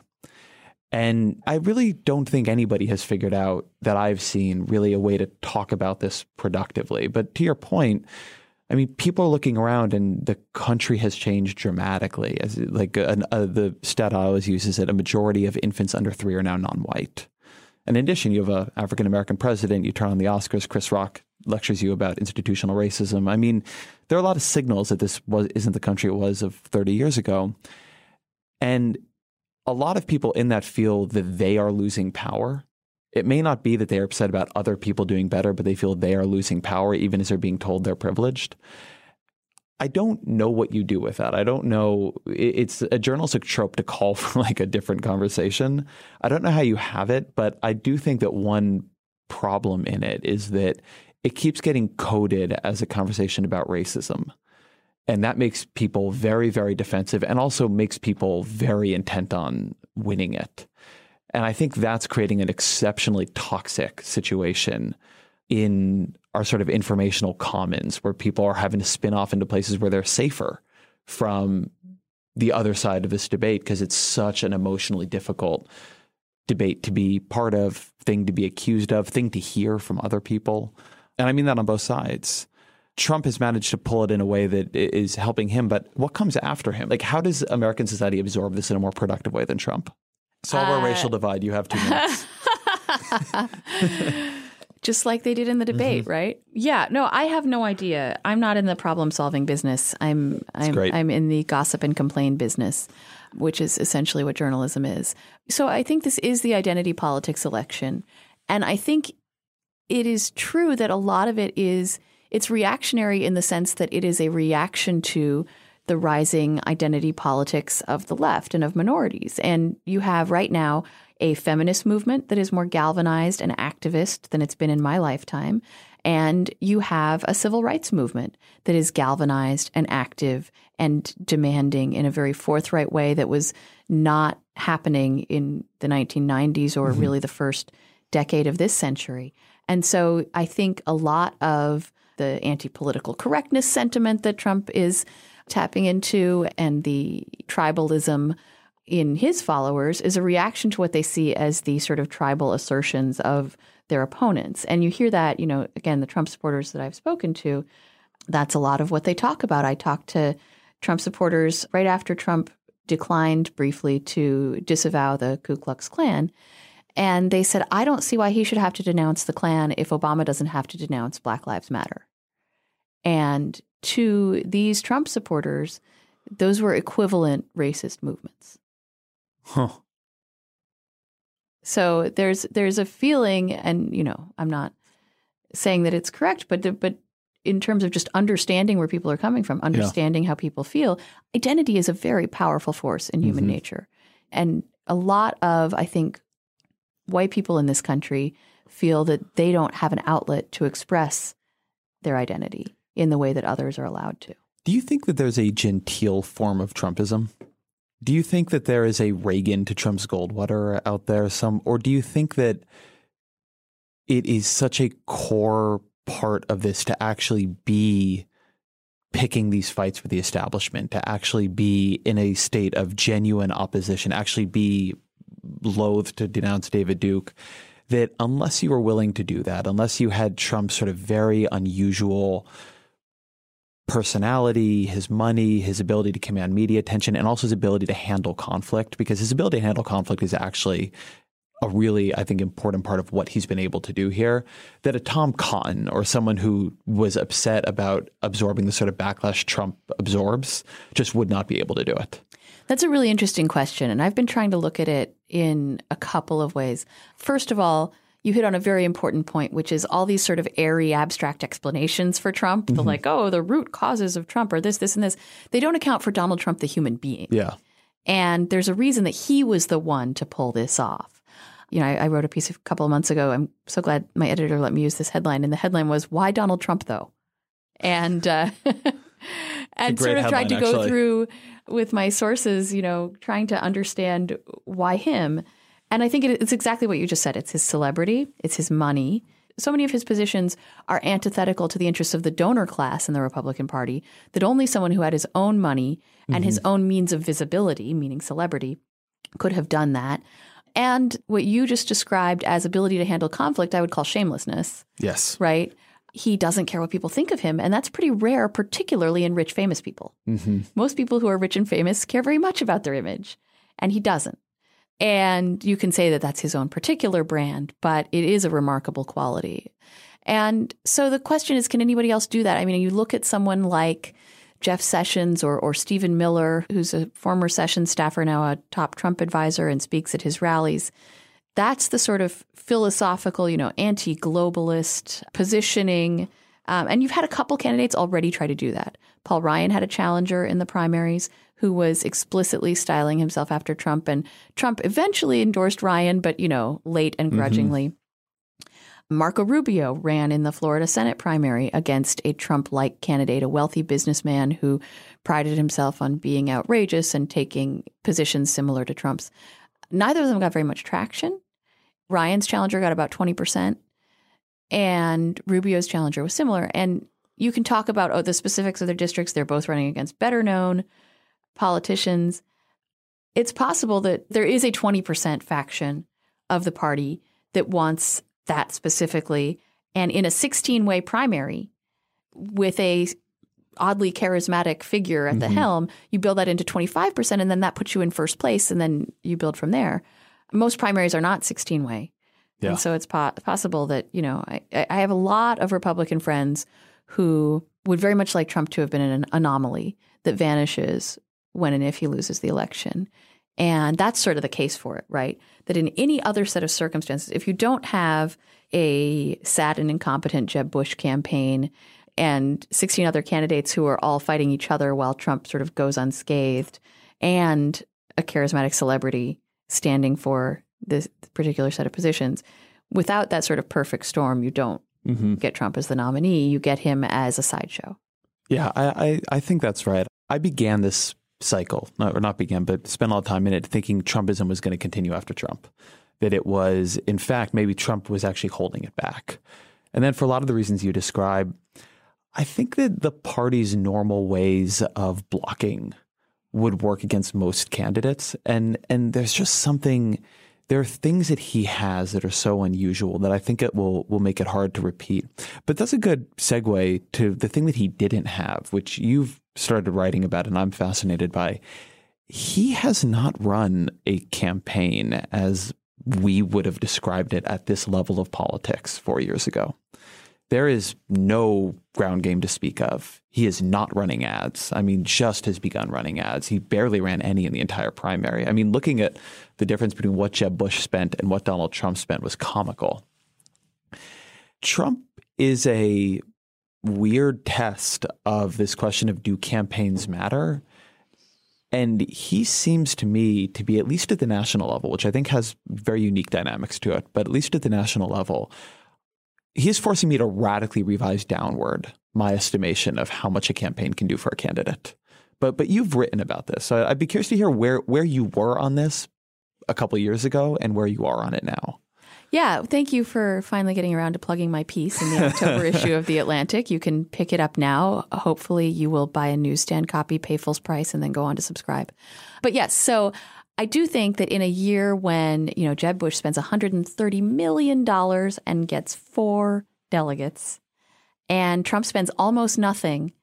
And I really don't think anybody has figured out that I've seen really a way to talk about this productively. But to your point, I mean, people are looking around and the country has changed dramatically. As like an, uh, the stat I always use is that a majority of infants under three are now non-white. And in addition, you have an African-American president. You turn on the Oscars, Chris Rock lectures you about institutional racism. I mean, there are a lot of signals that this was, isn't the country it was of thirty years ago. And a lot of people in that feel that they are losing power. It may not be that they're upset about other people doing better, but they feel they are losing power even as they're being told they're privileged. I don't know what you do with that. I don't know. It's a journalistic trope to call for like a different conversation. I don't know how you have it, but I do think that one problem in it is that it keeps getting coded as a conversation about racism. And that makes people very, very defensive and also makes people very intent on winning it. And I think that's creating an exceptionally toxic situation in our sort of informational commons where people are having to spin off into places where they're safer from the other side of this debate because it's such an emotionally difficult debate to be part of, thing to be accused of, thing to hear from other people. And I mean that on both sides. Trump has managed to pull it in a way that is helping him, but what comes after him? Like, how does American society absorb this in a more productive way than Trump? Solve uh, our racial divide. You have two minutes.
Just like they did in the debate, mm-hmm. right? Yeah. No, I have no idea. I'm not in the problem-solving business. I'm I'm
great.
I'm in the gossip and complain business, which is essentially what journalism is. So I think this is the identity politics election, and I think it is true that a lot of it is. It's reactionary in the sense that it is a reaction to the rising identity politics of the left and of minorities. And you have right now a feminist movement that is more galvanized and activist than it's been in my lifetime. And you have a civil rights movement that is galvanized and active and demanding in a very forthright way that was not happening in the nineteen nineties or mm-hmm. really the first decade of this century. And so I think a lot of the anti-political correctness sentiment that Trump is tapping into and the tribalism in his followers is a reaction to what they see as the sort of tribal assertions of their opponents. And you hear that, you know, again, the Trump supporters that I've spoken to, that's a lot of what they talk about. I talked to Trump supporters right after Trump declined briefly to disavow the Ku Klux Klan. And they said, I don't see why he should have to denounce the Klan if Obama doesn't have to denounce Black Lives Matter. And to these Trump supporters, those were equivalent racist movements.
Huh.
So there's there's a feeling, and you know, I'm not saying that it's correct, but the, but in terms of just understanding where people are coming from, understanding yeah. how people feel, identity is a very powerful force in human mm-hmm. nature, and a lot of I think. white people in this country feel that they don't have an outlet to express their identity in the way that others are allowed to.
Do you think that there's a genteel form of Trumpism? Do you think that there is a Reagan to Trump's Goldwater out there? Some, or do you think that it is such a core part of this to actually be picking these fights with the establishment, to actually be in a state of genuine opposition, actually be loath to denounce David Duke, that unless you were willing to do that, unless you had Trump's sort of very unusual personality, his money, his ability to command media attention, and also his ability to handle conflict, because his ability to handle conflict is actually a really, I think, important part of what he's been able to do here, that a Tom Cotton or someone who was upset about absorbing the sort of backlash Trump absorbs just would not be able to do it.
That's a really interesting question, and I've been trying to look at it in a couple of ways. First of all, you hit on a very important point, which is all these sort of airy, abstract explanations for Trump. Mm-hmm. The like, oh, the root causes of Trump are this, this, and this. They don't account for Donald Trump, the human being.
Yeah.
And there's a reason that he was the one to pull this off. You know, I, I wrote a piece a couple of months ago. I'm so glad my editor let me use this headline. And the headline was, "Why Donald Trump, though?" And uh, and sort of tried to go
actually.
through with my sources, you know, trying to understand why him. And I think it, it's exactly what you just said. It's his celebrity. It's his money. So many of his positions are antithetical to the interests of the donor class in the Republican Party, that only someone who had his own money and mm-hmm. his own means of visibility, meaning celebrity, could have done that. And what you just described as ability to handle conflict, I would call shamelessness.
Yes.
Right? He doesn't care what people think of him. And that's pretty rare, particularly in rich, famous people. Mm-hmm. Most people who are rich and famous care very much about their image. And he doesn't. And you can say that that's his own particular brand, but it is a remarkable quality. And so the question is, can anybody else do that? I mean, you look at someone like Jeff Sessions or, or Stephen Miller, who's a former Sessions staffer, now a top Trump advisor and speaks at his rallies. That's the sort of philosophical, you know, anti-globalist positioning. Um, and you've had a couple candidates already try to do that. Paul Ryan had a challenger in the primaries who was explicitly styling himself after Trump. And Trump eventually endorsed Ryan, but, you know, late and grudgingly. Mm-hmm. Marco Rubio ran in the Florida Senate primary against a Trump-like candidate, a wealthy businessman who prided himself on being outrageous and taking positions similar to Trump's. Neither of them got very much traction. Ryan's challenger got about twenty percent, and Rubio's challenger was similar. And you can talk about oh, the specifics of their districts. They're both running against better-known politicians. It's possible that there is a twenty percent faction of the party that wants that specifically. And in a sixteen-way primary with a oddly charismatic figure at mm-hmm. the helm, you build that into twenty-five percent, and then that puts you in first place, and then you build from there. Most primaries are not sixteen-way. Yeah. And so it's po- possible that, you know, I, I have a lot of Republican friends who would very much like Trump to have been an anomaly that vanishes when and if he loses the election. And that's sort of the case for it, right? That in any other set of circumstances, if you don't have a sad and incompetent Jeb Bush campaign and sixteen other candidates who are all fighting each other while Trump sort of goes unscathed, and a charismatic celebrity standing for this particular set of positions, without that sort of perfect storm, you don't mm-hmm. get Trump as the nominee. You get him as a sideshow.
Yeah, I, I, I think that's right. I began this cycle, or not began, but spent a lot of time in it thinking Trumpism was going to continue after Trump, that it was, in fact, maybe Trump was actually holding it back. And then for a lot of the reasons you describe, I think that the party's normal ways of blocking would work against most candidates. And and there's just something, there are things that he has that are so unusual that I think it will will make it hard to repeat. But that's a good segue to the thing that he didn't have, which you've started writing about and I'm fascinated by. He has not run a campaign as we would have described it at this level of politics four years ago. There is no ground game to speak of. He is not running ads. I mean, just has begun running ads. He barely ran any in the entire primary. I mean, looking at the difference between what Jeb Bush spent and what Donald Trump spent was comical. Trump is a weird test of this question of, do campaigns matter? And he seems to me to be, at least at the national level, which I think has very unique dynamics to it, but at least at the national level, he is forcing me to radically revise downward my estimation of how much a campaign can do for a candidate. But but you've written about this. So I'd be curious to hear where, where you were on this a couple of years ago and where you are on it now.
Yeah, thank you for finally getting around to plugging my piece in the October issue of The Atlantic. You can pick it up now. Hopefully you will buy a newsstand copy, pay full price, and then go on to subscribe. But yes, so I do think that in a year when, you know, Jeb Bush spends one hundred thirty million dollars and gets four delegates, and Trump spends almost nothing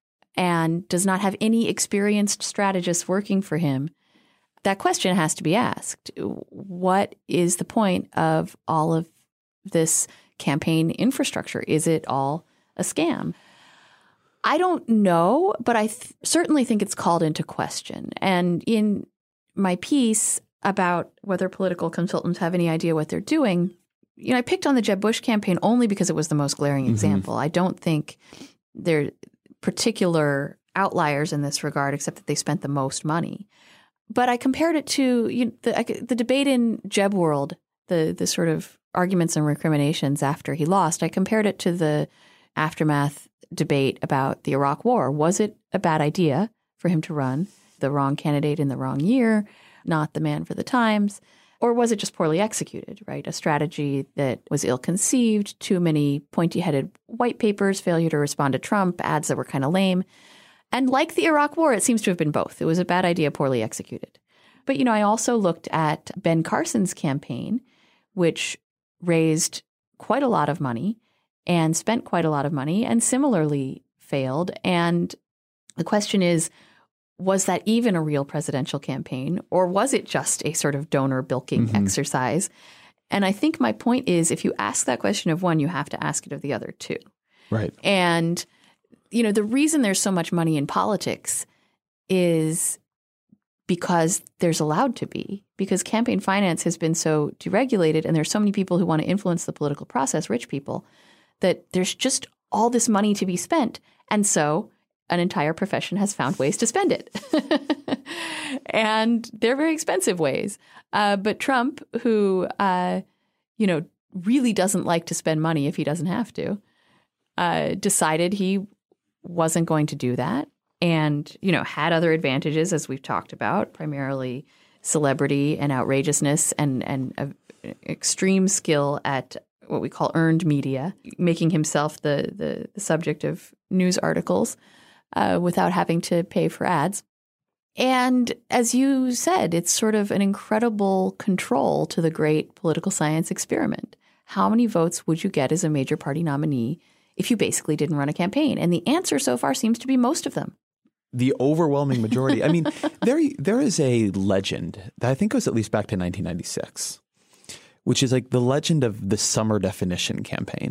and does not have any experienced strategists working for him, that question has to be asked. What is the point of all of this campaign infrastructure? Is it all a scam? I don't know, but I th- certainly think it's called into question. And in my piece about whether political consultants have any idea what they're doing, you know, I picked on the Jeb Bush campaign only because it was the most glaring mm-hmm. example. I don't think there are particular outliers in this regard, except that they spent the most money. But I compared it to you know, the, the debate in Jeb world, the the sort of arguments and recriminations after he lost. I compared it to the aftermath debate about the Iraq War. Was it a bad idea for him to run? The wrong candidate in the wrong year, not the man for the times? Or was it just poorly executed, right? A strategy that was ill-conceived, too many pointy-headed white papers, failure to respond to Trump, ads that were kind of lame. And like the Iraq War, it seems to have been both. It was a bad idea, poorly executed. But, you know, I also looked at Ben Carson's campaign, which raised quite a lot of money and spent quite a lot of money and similarly failed. And the question is, was that even a real presidential campaign, or was it just a sort of donor bilking mm-hmm. exercise? And I think my point is, if you ask that question of one, you have to ask it of the other too.
Right.
And you know, the reason there's so much money in politics is because there's allowed to be, because campaign finance has been so deregulated and there's so many people who want to influence the political process, rich people, that there's just all this money to be spent. And so an entire profession has found ways to spend it. And they're very expensive ways. Uh, but Trump, who, uh, you know, really doesn't like to spend money if he doesn't have to, uh, decided he wasn't going to do that and, you know, had other advantages, as we've talked about, primarily celebrity and outrageousness and, and a, extreme skill at what we call earned media, making himself the, the, the subject of news articles uh, without having to pay for ads. And as you said, it's sort of an incredible control to the great political science experiment. How many votes would you get as a major party nominee if you basically didn't run a campaign? And the answer so far seems to be most of them.
The overwhelming majority. I mean, there there is a legend that I think goes at least back to nineteen ninety-six, which is like the legend of the summer definition campaign.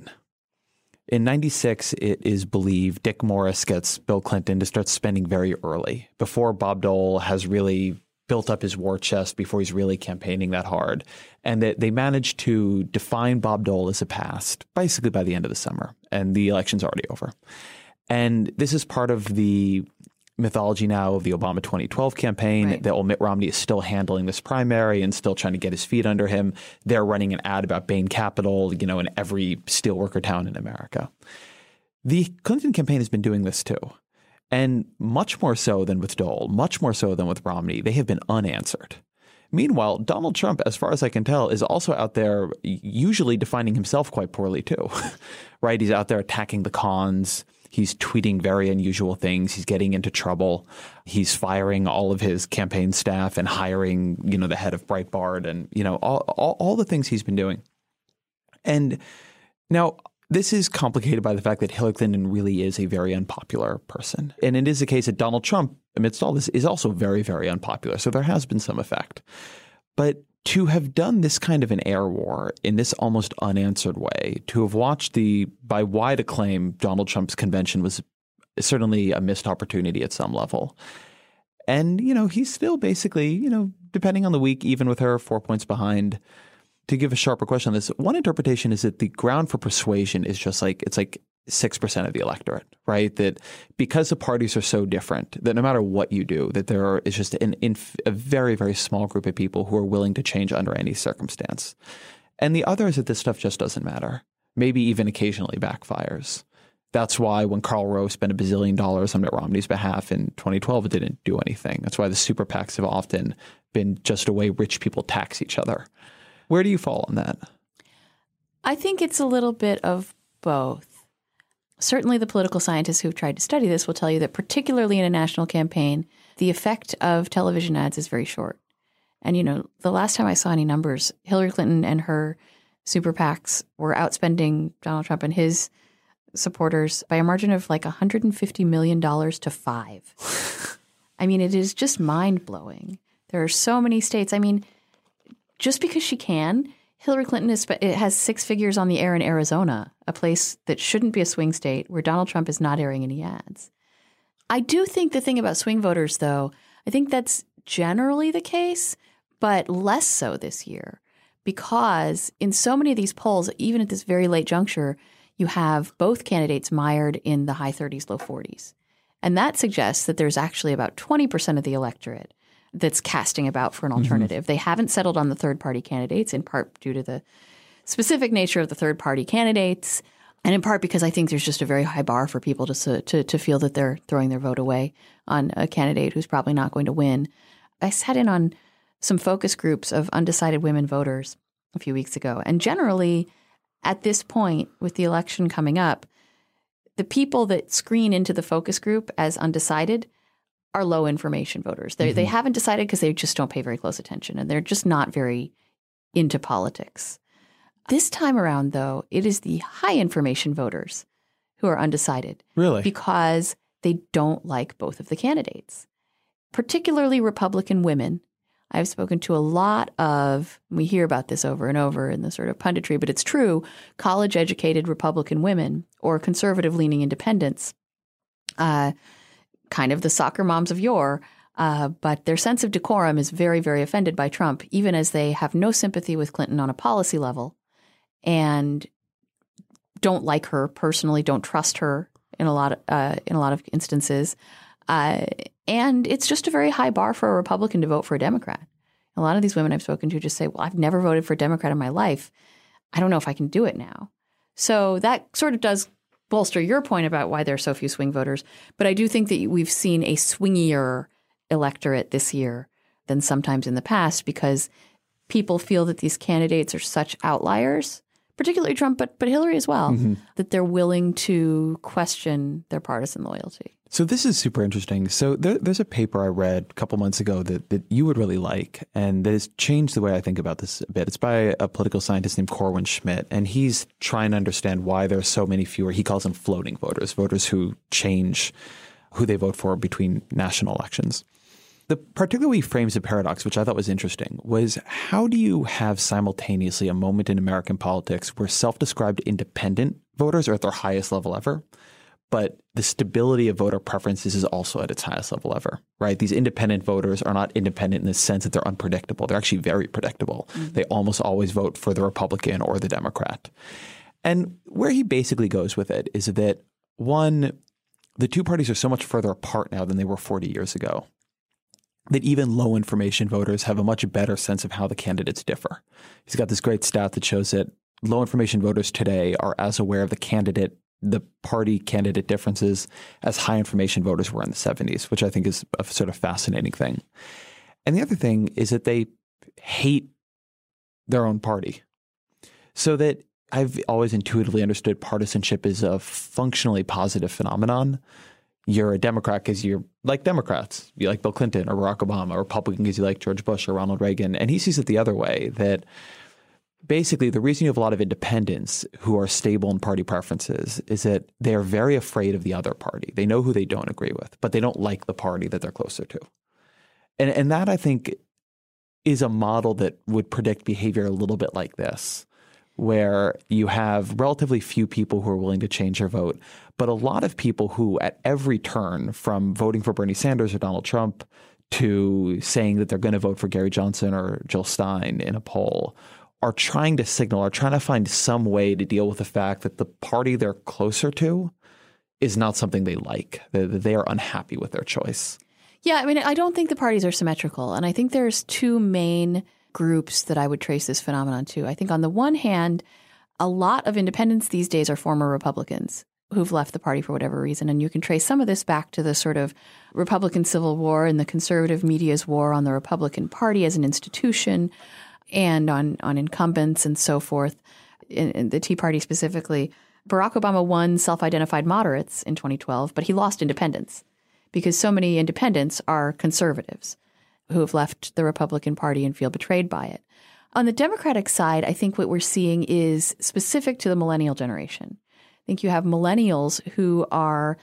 In ninety-six, it is believed Dick Morris gets Bill Clinton to start spending very early, before Bob Dole has really built up his war chest, before he's really campaigning that hard. And that they managed to define Bob Dole as a past basically by the end of the summer. And the election's already over. And this is part of the mythology now of the Obama twenty twelve campaign, right, that while Mitt Romney is still handling this primary and still trying to get his feet under him, they're running an ad about Bain Capital, you know, in every steelworker town in America. The Clinton campaign has been doing this too. And much more so than with Dole, much more so than with Romney, they have been unanswered. Meanwhile, Donald Trump, as far as I can tell, is also out there usually defining himself quite poorly too, right? He's out there attacking the cons. He's tweeting very unusual things. He's getting into trouble. He's firing all of his campaign staff and hiring, you know, the head of Breitbart and, you know, all, all, all the things he's been doing. And now this is complicated by the fact that Hillary Clinton really is a very unpopular person. And it is the case that Donald Trump, amidst all this, is also very, very unpopular. So there has been some effect. But to have done this kind of an air war in this almost unanswered way, to have watched the, by wide acclaim, Donald Trump's convention was certainly a missed opportunity at some level. And, you know, he's still basically, you know, depending on the week, even with her four points behind. To give a sharper question on this, one interpretation is that the ground for persuasion is just like, it's like six percent of the electorate, right? That because the parties are so different, that no matter what you do, that there are, is just an, inf, a very, very small group of people who are willing to change under any circumstance. And the other is that this stuff just doesn't matter. maybe even occasionally backfires. That's why when Karl Rove spent a bazillion dollars on Mitt Romney's behalf in twenty twelve, it didn't do anything. That's why the super PACs have often been just a way rich people tax each other. Where do you fall on that?
I think it's a little bit of both. Certainly the political scientists who've tried to study this will tell you that particularly in a national campaign, the effect of television ads is very short. And, you know, the last time I saw any numbers, Hillary Clinton and her super PACs were outspending Donald Trump and his supporters by a margin of like one hundred fifty million dollars to five. I mean, it is just mind-blowing. There are so many states. I mean, just because she can, Hillary Clinton is, it has six figures on the air in Arizona, a place that shouldn't be a swing state where Donald Trump is not airing any ads. I do think the thing about swing voters, though, I think that's generally the case, but less so this year, because in so many of these polls, even at this very late juncture, you have both candidates mired in the high thirties, low forties. And that suggests that there's actually about twenty percent of the electorate that's casting about for an alternative. Mm-hmm. They haven't settled on the third-party candidates, in part due to the specific nature of the third-party candidates, and in part because I think there's just a very high bar for people to, to, to feel that they're throwing their vote away on a candidate who's probably not going to win. I sat in on some focus groups of undecided women voters a few weeks ago, and generally at this point, with the election coming up, the people that screen into the focus group as undecided are low information voters. They mm-hmm. they haven't decided because they just don't pay very close attention, and they're just not very into politics. This time around, though, it is the high information voters who are undecided.
Really?
Because they don't like both of the candidates, particularly Republican women. I've spoken to a lot of, we hear about this over and over in the sort of punditry, but it's true, college-educated Republican women or conservative-leaning independents, uh, kind of the soccer moms of yore, uh, but their sense of decorum is very, very offended by Trump, even as they have no sympathy with Clinton on a policy level and don't like her personally, don't trust her in a lot of, uh, in a lot of instances. Uh, and it's just a very high bar for a Republican to vote for a Democrat. A lot of these women I've spoken to just say, well, I've never voted for a Democrat in my life. I don't know if I can do it now. So that sort of does bolster your point about why there are so few swing voters. But I do think that we've seen a swingier electorate this year than sometimes in the past because people feel that these candidates are such outliers, particularly Trump, but but Hillary as well, mm-hmm. that they're willing to question their partisan loyalty.
So this is super interesting. So there, there's a paper I read a couple months ago that, that you would really like, and that has changed the way I think about this a bit. It's by a political scientist named Corwin Schmidt, and he's trying to understand why there are so many fewer, he calls them floating voters, voters who change who they vote for between national elections. The particularly frames a paradox, which I thought was interesting, was how do you have simultaneously a moment in American politics where self-described independent voters are at their highest level ever, but the stability of voter preferences is also at its highest level ever, right? These independent voters are not independent in the sense that they're unpredictable. They're actually very predictable. Mm-hmm. They almost always vote for the Republican or the Democrat. And where he basically goes with it is that, one, the two parties are so much further apart now than they were forty years ago, that even low information voters have a much better sense of how the candidates differ. He's got this great stat that shows that low information voters today are as aware of the candidate the party candidate differences as high information voters were in the seventies, which I think is a sort of fascinating thing. And the other thing is that they hate their own party. So that I've always intuitively understood partisanship is a functionally positive phenomenon. You're a Democrat because you're like Democrats. You like Bill Clinton or Barack Obama, or Republican because you like George Bush or Ronald Reagan. And he sees it the other way, that basically, the reason you have a lot of independents who are stable in party preferences is that they are very afraid of the other party. They know who they don't agree with, but they don't like the party that they're closer to. And, and that, I think, is a model that would predict behavior a little bit like this, where you have relatively few people who are willing to change their vote, but a lot of people who at every turn, from voting for Bernie Sanders or Donald Trump to saying that they're going to vote for Gary Johnson or Jill Stein in a poll, are trying to signal, are trying to find some way to deal with the fact that the party they're closer to is not something they like, that they are unhappy with their choice.
Yeah, I mean, I don't think the parties are symmetrical. And I think there's two main groups that I would trace this phenomenon to. I think on the one hand, a lot of independents these days are former Republicans who've left the party for whatever reason. And you can trace some of this back to the sort of Republican Civil War and the conservative media's war on the Republican Party as an institution and on, on incumbents and so forth, in, in the Tea Party specifically. Barack Obama won self-identified moderates in twenty twelve, but he lost independents because so many independents are conservatives who have left the Republican Party and feel betrayed by it. On the Democratic side, I think what we're seeing is specific to the millennial generation. I think you have millennials who are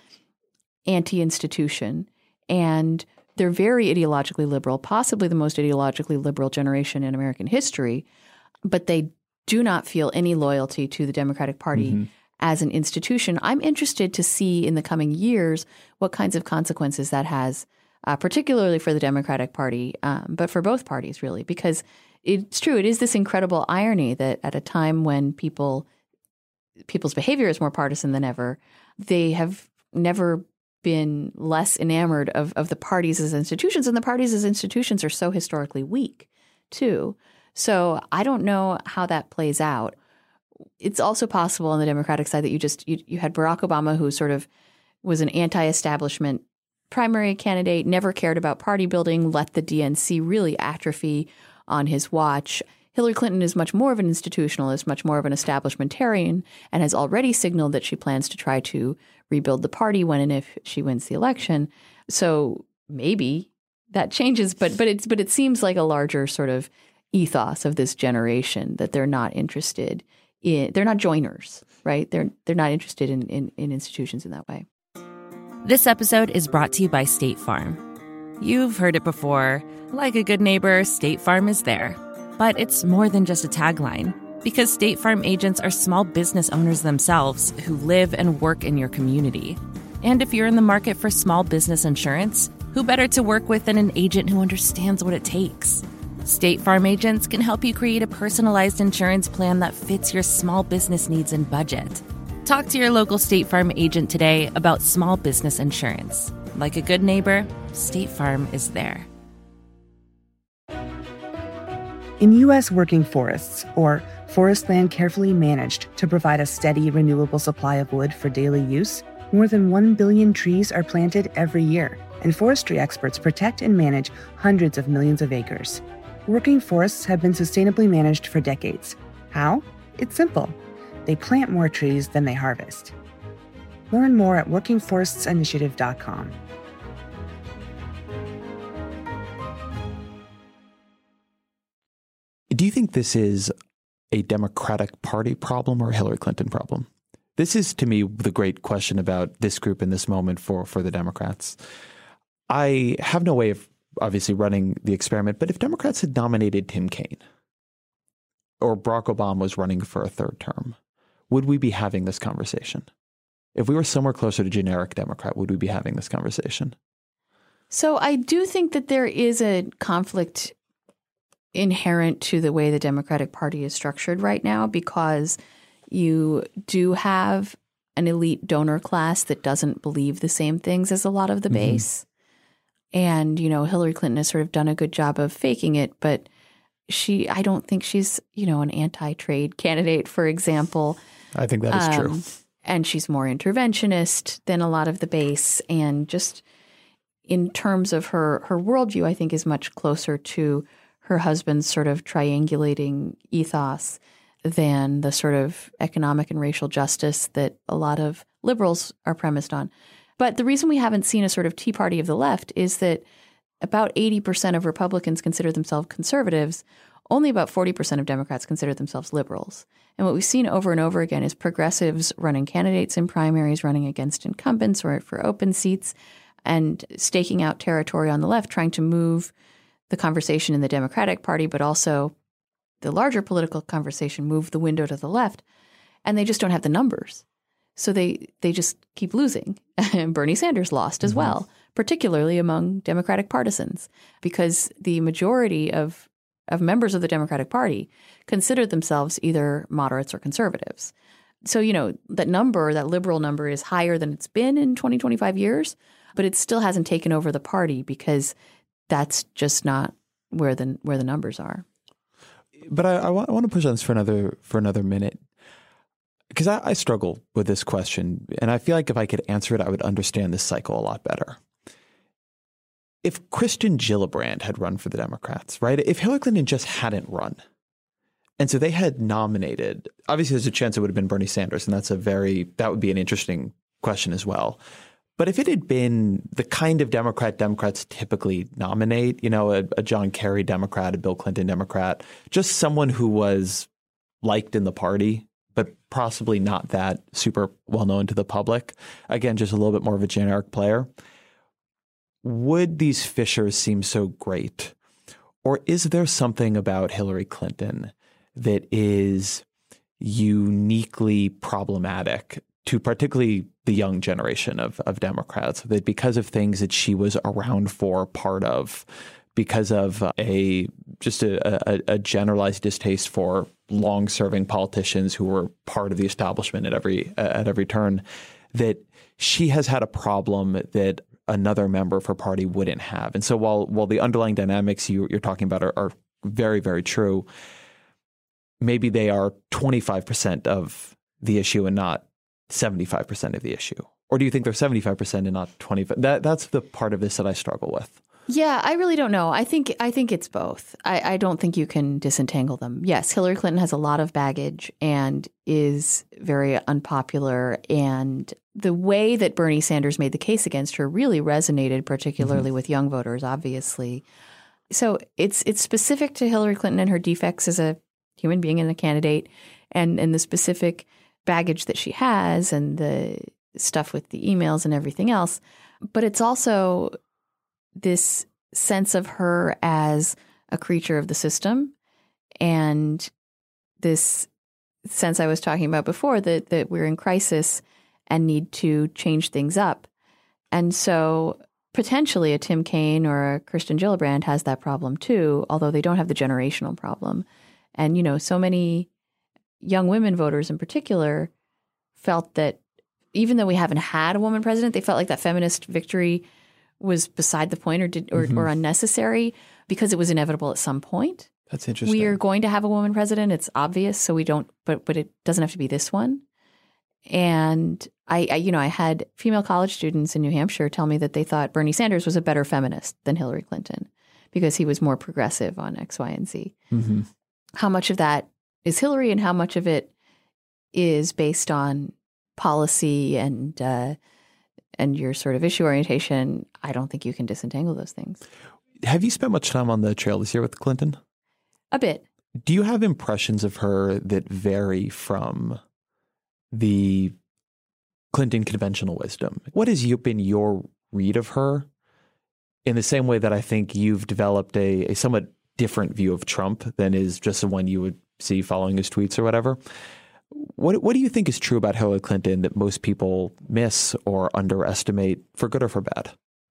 anti-institution, and they're very ideologically liberal, possibly the most ideologically liberal generation in American history, but they do not feel any loyalty to the Democratic Party mm-hmm. as an institution. I'm interested to see in the coming years what kinds of consequences that has, uh, particularly for the Democratic Party, um, but for both parties, really, because it's true. It is this incredible irony that at a time when people people's behavior is more partisan than ever, they have never been less enamored of, of the parties as institutions. And the parties as institutions are so historically weak, too. So I don't know how that plays out. It's also possible on the Democratic side that you just you, you had Barack Obama, who sort of was an anti-establishment primary candidate, never cared about party building, let the D N C really atrophy on his watch. Hillary Clinton is much more of an institutionalist, much more of an establishmentarian, and has already signaled that she plans to try to rebuild the party when and if she wins the election. So maybe that changes, but but it's but it seems like a larger sort of ethos of this generation that they're not interested in, they're not joiners, right? They're they're not interested in, in, in institutions in that way.
This episode is brought to you by State Farm. You've heard it before. Like a good neighbor, State Farm is there. But it's more than just a tagline, because State Farm agents are small business owners themselves who live and work in your community. And if you're in the market for small business insurance, who better to work with than an agent who understands what it takes? State Farm agents can help you create a personalized insurance plan that fits your small business needs and budget. Talk to your local State Farm agent today about small business insurance. Like a good neighbor, State Farm is there.
In U S working forests, or forest land carefully managed to provide a steady, renewable supply of wood for daily use, more than one billion trees are planted every year, and forestry experts protect and manage hundreds of millions of acres. Working forests have been sustainably managed for decades. How? It's simple. They plant more trees than they harvest. Learn more at working forests initiative dot com.
Do you think this is a Democratic Party problem or a Hillary Clinton problem? This is, to me, the great question about this group in this moment for, for the Democrats. I have no way of obviously running the experiment, but if Democrats had nominated Tim Kaine or Barack Obama was running for a third term, would we be having this conversation? If we were somewhere closer to generic Democrat, would we be having this conversation?
So I do think that there is a conflict inherent to the way the Democratic Party is structured right now, because you do have an elite donor class that doesn't believe the same things as a lot of the mm-hmm. base. And, you know, Hillary Clinton has sort of done a good job of faking it, but she, I don't think she's, you know, an anti-trade candidate, for example.
I think that is um, true.
And she's more interventionist than a lot of the base. And just in terms of her, her worldview, I think is much closer to her husband's sort of triangulating ethos than the sort of economic and racial justice that a lot of liberals are premised on. But the reason we haven't seen a sort of Tea Party of the left is that about eighty percent of Republicans consider themselves conservatives. Only about forty percent of Democrats consider themselves liberals. And what we've seen over and over again is progressives running candidates in primaries, running against incumbents or for open seats, and staking out territory on the left, trying to move the conversation in the Democratic Party, but also the larger political conversation, move the window to the left. And they just don't have the numbers. So they they just keep losing. And Bernie Sanders lost as mm-hmm. well, particularly among Democratic partisans, because the majority of of members of the Democratic Party consider themselves either moderates or conservatives. So, you know, that number, that liberal number is higher than it's been in twenty, twenty-five years, but it still hasn't taken over the party because that's just not where the where the numbers are.
But I, I, want, I want to push on this for another for another minute. because I, I struggle with this question, and I feel like if I could answer it, I would understand this cycle a lot better. If Kirsten Gillibrand had run for the Democrats, right? If Hillary Clinton just hadn't run, and so they had nominated, obviously there's a chance it would have been Bernie Sanders, and that's a very, that would be an interesting question as well. But if it had been the kind of Democrat Democrats typically nominate, you know, a, a John Kerry Democrat, a Bill Clinton Democrat, just someone who was liked in the party, but possibly not that super well known to the public. Again, just a little bit more of a generic player. Would these fissures seem so great? Or is there something about Hillary Clinton that is uniquely problematic to particularly the young generation of, of Democrats, that because of things that she was around for, part of, because of a just a, a, a generalized distaste for long-serving politicians who were part of the establishment at every at every turn, that she has had a problem that another member of her party wouldn't have. And so while while the underlying dynamics you, you're talking about are, are very, very true, maybe they are twenty-five percent of the issue and not seventy-five percent of the issue. Or do you think they're seventy-five percent and not twenty-five? That, that's the part of this that I struggle with.
Yeah, I really don't know. I think I think it's both. I, I don't think you can disentangle them. Yes, Hillary Clinton has a lot of baggage and is very unpopular. And the way that Bernie Sanders made the case against her really resonated, particularly mm-hmm. with young voters, obviously. So it's it's specific to Hillary Clinton and her defects as a human being and a candidate, and, and the specific baggage that she has and the stuff with the emails and everything else. But it's also this sense of her as a creature of the system, and this sense I was talking about before that that we're in crisis and need to change things up. And so potentially a Tim Kaine or a Kirsten Gillibrand has that problem too, although they don't have the generational problem. And, you know, so many young women voters in particular felt that even though we haven't had a woman president, they felt like that feminist victory was beside the point or did, or, mm-hmm. or unnecessary because it was inevitable at some point.
That's interesting.
We are going to have a woman president. It's obvious. So we don't, but but it doesn't have to be this one. And I, I, you know, I had female college students in New Hampshire tell me that they thought Bernie Sanders was a better feminist than Hillary Clinton because he was more progressive on X, Y, and Z. Mm-hmm. How much of that is Hillary and how much of it is based on policy and uh, and your sort of issue orientation, I don't think you can disentangle those things.
Have you spent much time on the trail this year with Clinton?
A bit.
Do you have impressions of her that vary from the Clinton conventional wisdom? What has you been your read of her in the same way that I think you've developed a, a somewhat different view of Trump than is just the one you would see following his tweets or whatever? What what do you think is true about Hillary Clinton that most people miss or underestimate, for good or for bad?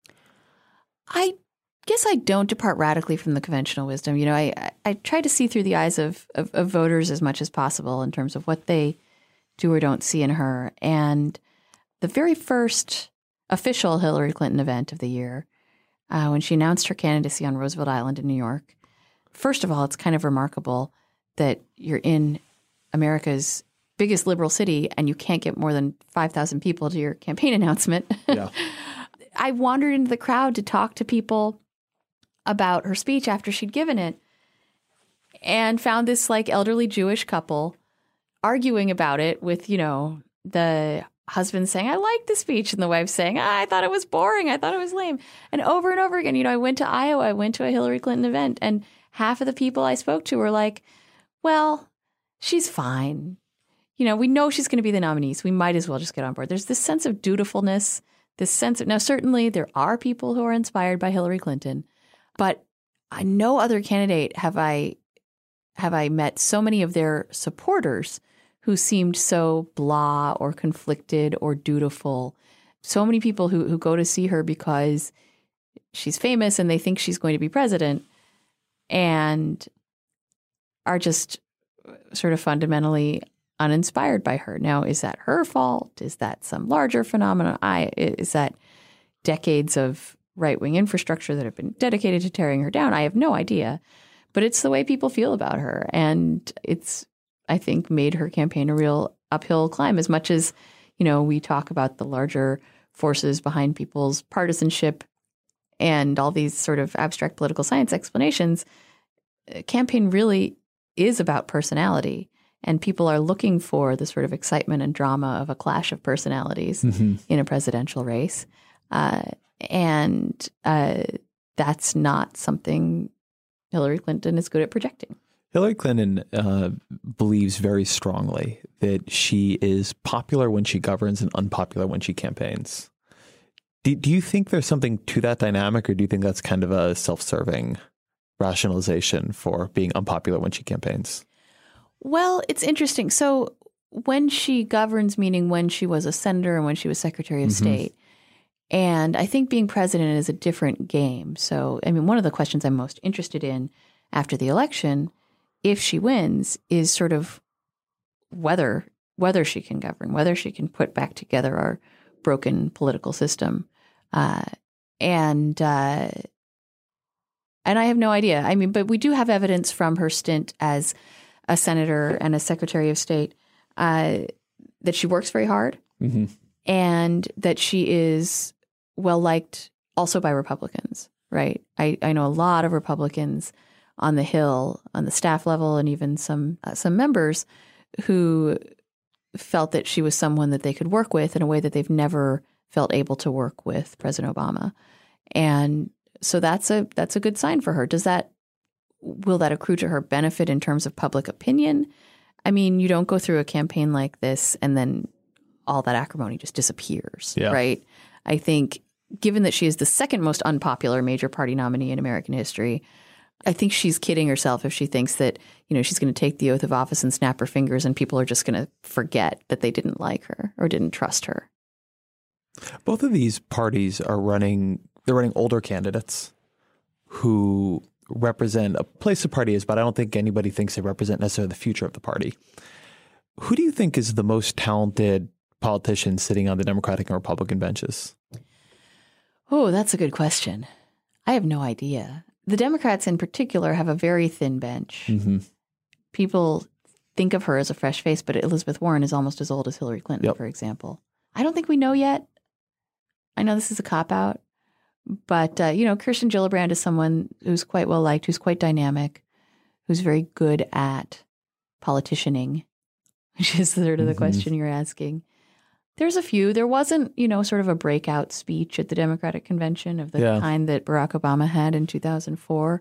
I guess I don't depart radically from the conventional wisdom. You know, I, I, I try to see through the eyes of, of, of voters as much as possible in terms of what they do or don't see in her. And the very first official Hillary Clinton event of the year, uh, when she announced her candidacy on Roosevelt Island in New York, first of all, it's kind of remarkable that you're in America's biggest liberal city and you can't get more than five thousand people to your campaign announcement. Yeah. I wandered into the crowd to talk to people about her speech after she'd given it and found this like elderly Jewish couple arguing about it with, you know, the husband saying, I like the speech, and the wife saying, ah, I thought it was boring. I thought it was lame. And over and over again, you know, I went to Iowa, I went to a Hillary Clinton event, and half of the people I spoke to were like, well, she's fine. You know, we know she's going to be the nominee, so we might as well just get on board. There's this sense of dutifulness, this sense of, now certainly there are people who are inspired by Hillary Clinton, but I no other candidate have I have I met so many of their supporters who seemed so blah or conflicted or dutiful. So many people who, who go to see her because she's famous and they think she's going to be president and are just sort of fundamentally uninspired by her. Now, is that her fault? Is that some larger phenomenon? I, is that decades of right-wing infrastructure that have been dedicated to tearing her down? I have no idea. But it's the way people feel about her. And it's, I think, made her campaign a real uphill climb as much as, you know, we talk about the larger forces behind people's partisanship and all these sort of abstract political science explanations. A campaign really is about personality, and people are looking for the sort of excitement and drama of a clash of personalities mm-hmm. in a presidential race. Uh, and uh, that's not something Hillary Clinton is good at projecting.
Hillary Clinton uh, believes very strongly that she is popular when she governs and unpopular when she campaigns. Do, do you think there's something to that dynamic, or do you think that's kind of a self-serving rationalization for being unpopular when she campaigns?
Well, it's interesting. So when she governs, meaning when she was a senator and when she was Secretary of mm-hmm. State, and I think being president is a different game. So, I mean, one of the questions I'm most interested in after the election, if she wins, is sort of whether whether she can govern, whether she can put back together our broken political system. Uh, and uh, and I have no idea. I mean, but we do have evidence from her stint as a senator and a Secretary of State uh, that she works very hard mm-hmm. and that she is well-liked also by Republicans, right? I, I know a lot of Republicans on the Hill, on the staff level, and even some uh, some members who felt that she was someone that they could work with in a way that they've never felt able to work with President Obama. And so that's a that's a good sign for her. Does that will that accrue to her benefit in terms of public opinion? I mean, you don't go through a campaign like this and then all that acrimony just disappears, yeah. right? I think given that she is the second most unpopular major party nominee in American history, I think she's kidding herself if she thinks that, you know, she's going to take the oath of office and snap her fingers and people are just going to forget that they didn't like her or didn't trust her.
Both of these parties are running, they're running older candidates who represent a place the party is, but I don't think anybody thinks they represent necessarily the future of the party. Who do you think is the most talented politician sitting on the Democratic and Republican benches?
Oh, that's a good question. I have no idea. The Democrats in particular have a very thin bench. Mm-hmm. People think of her as a fresh face, but Elizabeth Warren is almost as old as Hillary Clinton, yep. for example. I don't think we know yet. I know this is a cop-out, but, uh, you know, Kirsten Gillibrand is someone who's quite well-liked, who's quite dynamic, who's very good at politicianing, which is sort of the mm-hmm. question you're asking. There's a few. There wasn't, you know, sort of a breakout speech at the Democratic convention of the yeah. kind that Barack Obama had in two thousand four.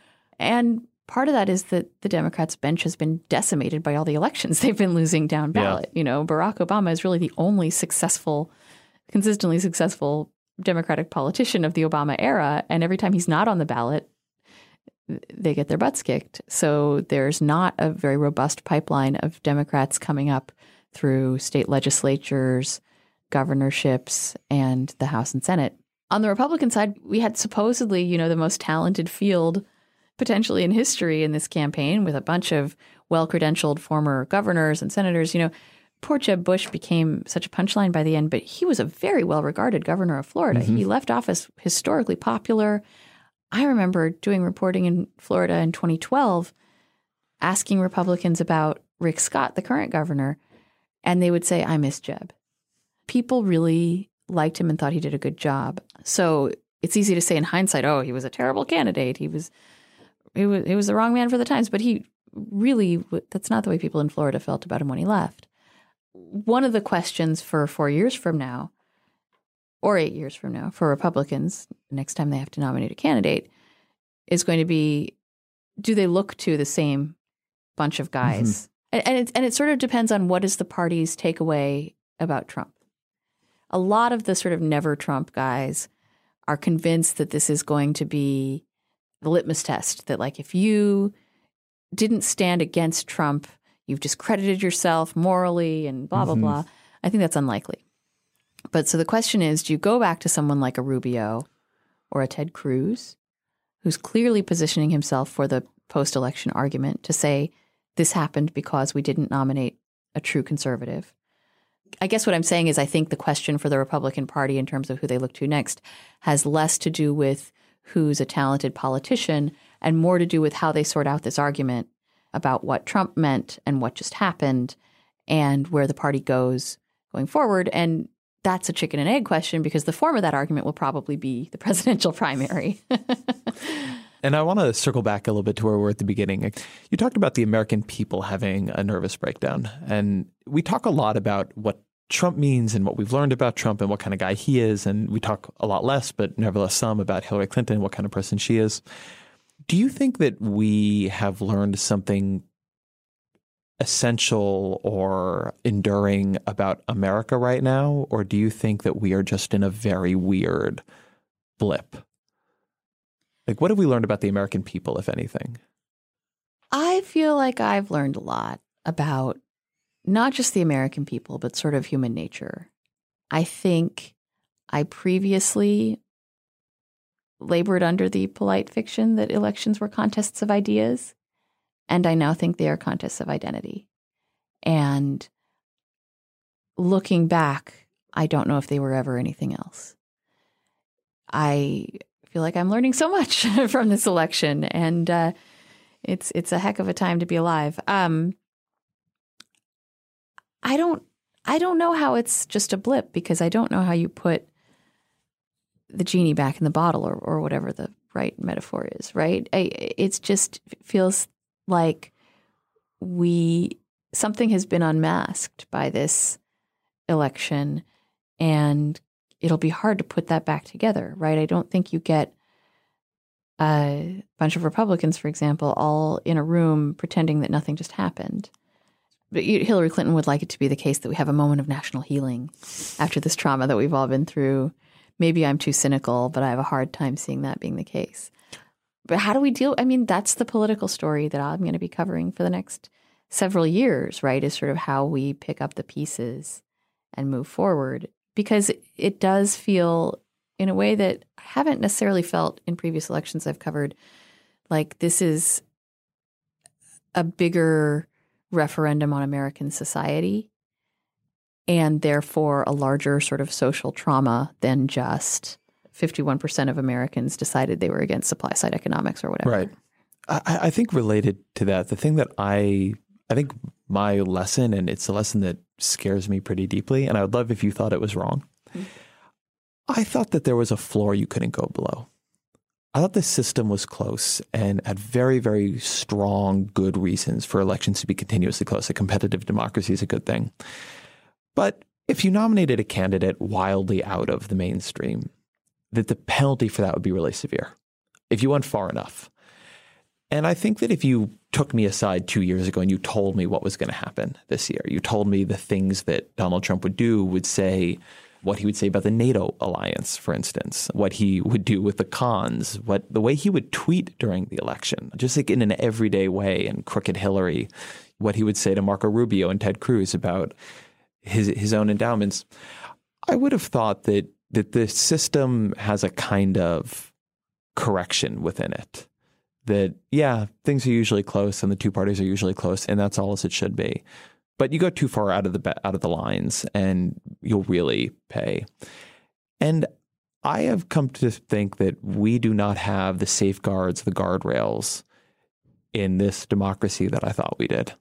And part of that is that the Democrats' bench has been decimated by all the elections they've been losing down ballot. Yeah. You know, Barack Obama is really the only successful, consistently successful Democratic politician of the Obama era. And every time he's not on the ballot, they get their butts kicked. So there's not a very robust pipeline of Democrats coming up through state legislatures, governorships, and the House and Senate. On the Republican side, we had supposedly, you know, the most talented field potentially in history in this campaign with a bunch of well-credentialed former governors and senators. You know, poor Jeb Bush became such a punchline by the end, but he was a very well-regarded governor of Florida. Mm-hmm. He left office historically popular. I remember doing reporting in Florida in twenty twelve, asking Republicans about Rick Scott, the current governor, and they would say, I miss Jeb. People really liked him and thought he did a good job. So it's easy to say in hindsight, oh, he was a terrible candidate. He was he was, he was the wrong man for the times. But he really, that's not the way people in Florida felt about him when he left. One of the questions for four years from now, or eight years from now, for Republicans, next time they have to nominate a candidate, is going to be, do they look to the same bunch of guys? Mm-hmm. And, and, it, and it sort of depends on what is the party's takeaway about Trump. A lot of the sort of never Trump guys are convinced that this is going to be the litmus test, that like if you didn't stand against Trump, you've discredited yourself morally and blah, blah, mm-hmm. blah. I think that's unlikely. But so the question is, do you go back to someone like a Rubio or a Ted Cruz, who's clearly positioning himself for the post-election argument to say, this happened because we didn't nominate a true conservative? I guess what I'm saying is I think the question for the Republican Party in terms of who they look to next has less to do with who's a talented politician and more to do with how they sort out this argument about what Trump meant and what just happened and where the party goes going forward. And that's a chicken and egg question because the form of that argument will probably be the presidential primary.
And I want to circle back a little bit to where we were at the beginning. You talked about the American people having a nervous breakdown. And we talk a lot about what Trump means and what we've learned about Trump and what kind of guy he is. And we talk a lot less, but nevertheless some, about Hillary Clinton, what kind of person she is. Do you think that we have learned something essential or enduring about America right now? Or do you think that we are just in a very weird blip? Like, what have we learned about the American people, if anything?
I feel like I've learned a lot about not just the American people, but sort of human nature. I think I previously labored under the polite fiction that elections were contests of ideas, and I now think they are contests of identity. And looking back, I don't know if they were ever anything else. I feel like I'm learning so much from this election, and uh, it's it's a heck of a time to be alive. Um, I don't I don't know how it's just a blip, because I don't know how you put the genie back in the bottle, or or whatever the right metaphor is. Right? I, it's just it feels like we something has been unmasked by this election, and it'll be hard to put that back together, right? I don't think you get a bunch of Republicans, for example, all in a room pretending that nothing just happened. But Hillary Clinton would like it to be the case that we have a moment of national healing after this trauma that we've all been through. Maybe I'm too cynical, but I have a hard time seeing that being the case. But how do we deal? I mean, that's the political story that I'm going to be covering for the next several years, right? Is sort of how we pick up the pieces and move forward. Because it does feel, in a way that I haven't necessarily felt in previous elections I've covered, like this is a bigger referendum on American society, and therefore a larger sort of social trauma than just fifty-one percent of Americans decided they were against supply side economics or whatever.
Right. I, I think related to that, the thing that I, I think my lesson, and it's a lesson that scares me pretty deeply, and I would love if you thought it was wrong. Mm-hmm. I thought that there was a floor you couldn't go below. I thought the system was close and had very, very strong, good reasons for elections to be continuously close. A competitive democracy is a good thing. But if you nominated a candidate wildly out of the mainstream, that the penalty for that would be really severe if you went far enough. And I think that if you took me aside two years ago and you told me what was going to happen this year, you told me the things that Donald Trump would do, would say, what he would say about the NATO alliance, for instance, what he would do with the cons, what the way he would tweet during the election, just like in an everyday way, and Crooked Hillary, what he would say to Marco Rubio and Ted Cruz about his his own endowments, I would have thought that that the system has a kind of correction within it. That, yeah, things are usually close and the two parties are usually close, and that's all as it should be. But you go too far out of the out of the lines and you'll really pay. And I have come to think that we do not have the safeguards, the guardrails in this democracy that I thought we did.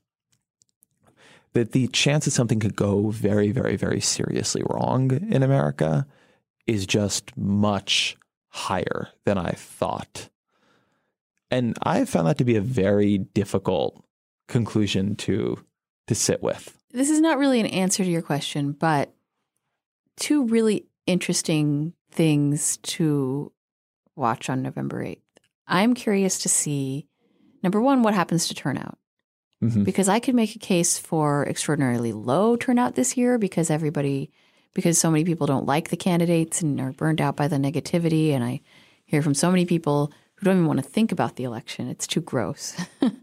That the chance that something could go very, very, very seriously wrong in America is just much higher than I thought. And I found that to be a very difficult conclusion to to sit with.
This is not really an answer to your question, but two really interesting things to watch on November eighth. I'm curious to see, number one, what happens to turnout. Mm-hmm. Because I could make a case for extraordinarily low turnout this year because everybody, because so many people don't like the candidates and are burned out by the negativity. And I hear from so many people who don't even want to think about the election. It's too gross.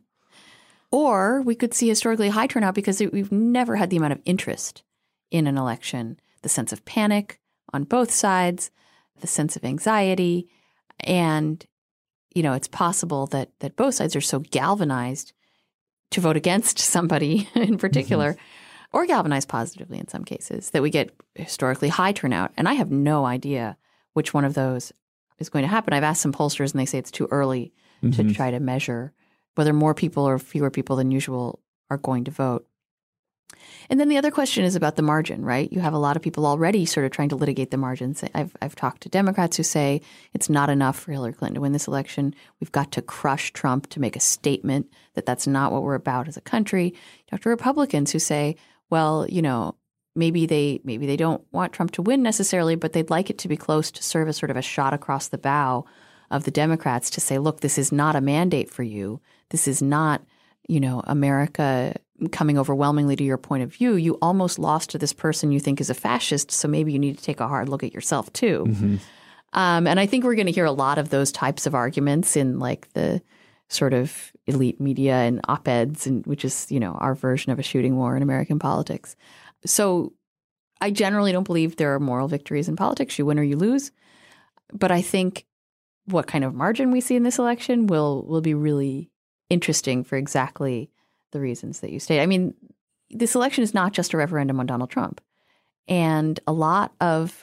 Or we could see historically high turnout because we've never had the amount of interest in an election, the sense of panic on both sides, the sense of anxiety. And, you know, it's possible that that both sides are so galvanized to vote against somebody in particular, mm-hmm. or galvanized positively in some cases, that we get historically high turnout. And I have no idea which one of those is going to happen. I've asked some pollsters and they say it's too early mm-hmm. to try to measure whether more people or fewer people than usual are going to vote. And then the other question is about the margin, right? You have a lot of people already sort of trying to litigate the margins. I've I've talked to Democrats who say it's not enough for Hillary Clinton to win this election. We've got to crush Trump to make a statement that that's not what we're about as a country. Talk to Republicans who say, well, you know, maybe they maybe they don't want Trump to win necessarily, but they'd like it to be close to serve as sort of a shot across the bow of the Democrats to say, look, this is not a mandate for you. This is not, you know, America coming overwhelmingly to your point of view. You almost lost to this person you think is a fascist, so maybe you need to take a hard look at yourself too. Mm-hmm. Um, and I think we're going to hear a lot of those types of arguments in like the sort of elite media and op-eds, and which is, you know, our version of a shooting war in American politics. So I generally don't believe there are moral victories in politics. You win or you lose. But I think what kind of margin we see in this election will will be really interesting for exactly the reasons that you state. I mean, this election is not just a referendum on Donald Trump. And a lot of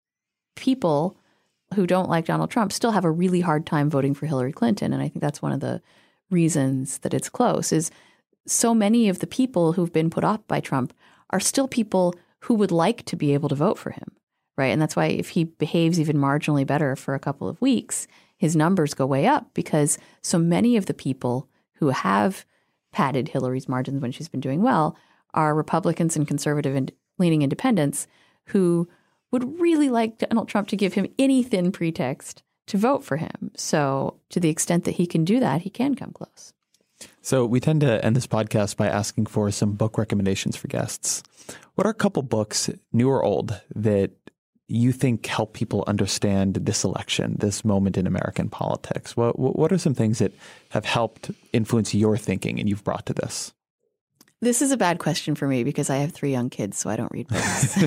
people who don't like Donald Trump still have a really hard time voting for Hillary Clinton. And I think that's one of the reasons that it's close, is so many of the people who've been put off by Trump are still people who would like to be able to vote for him, right? And that's why if he behaves even marginally better for a couple of weeks, his numbers go way up, because so many of the people who have padded Hillary's margins when she's been doing well are Republicans and conservative and leaning independents who would really like Donald Trump to give him any thin pretext to vote for him. So to the extent that he can do that, he can come close.
So we tend to end this podcast by asking for some book recommendations for guests. What are a couple books, new or old, that you think help people understand this election, this moment in American politics? What what are some things that have helped influence your thinking and you've brought to this?
This is a bad question for me because I have three young kids, so I don't read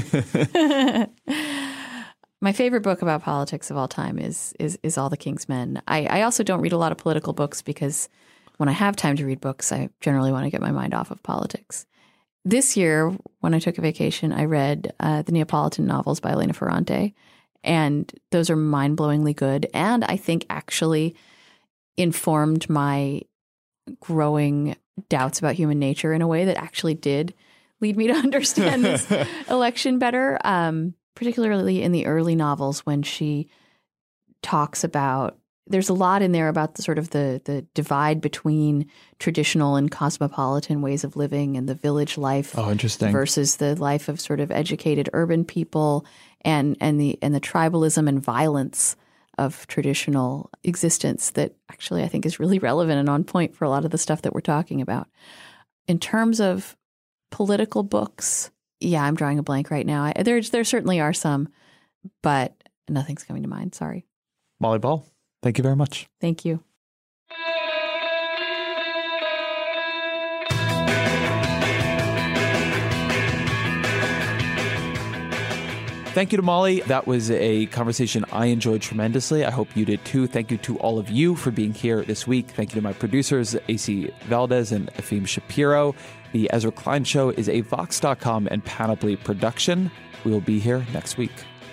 books. My favorite book about politics of all time is is, is All the King's Men. I, I also don't read a lot of political books because when I have time to read books, I generally want to get my mind off of politics. This year, when I took a vacation, I read uh, the Neapolitan novels by Elena Ferrante, and those are mind-blowingly good, and I think actually informed my growing doubts about human nature in a way that actually did lead me to understand this election better, um, particularly in the early novels when she talks about there's a lot in there about the sort of the the divide between traditional and cosmopolitan ways of living and the village life
oh, interesting.
versus the life of sort of educated urban people, and and the and the tribalism and violence of traditional existence that actually I think is really relevant and on point for a lot of the stuff that we're talking about. In terms of political books, yeah, I'm drawing a blank right now. I, there, there certainly are some, but nothing's coming to mind. Sorry.
Molly Ball, thank you very much.
Thank you.
Thank you to Molly. That was a conversation I enjoyed tremendously. I hope you did too. Thank you to all of you for being here this week. Thank you to my producers, A C Valdez and Efim Shapiro. The Ezra Klein Show is a Vox dot com and Panoply production. We will be here next week.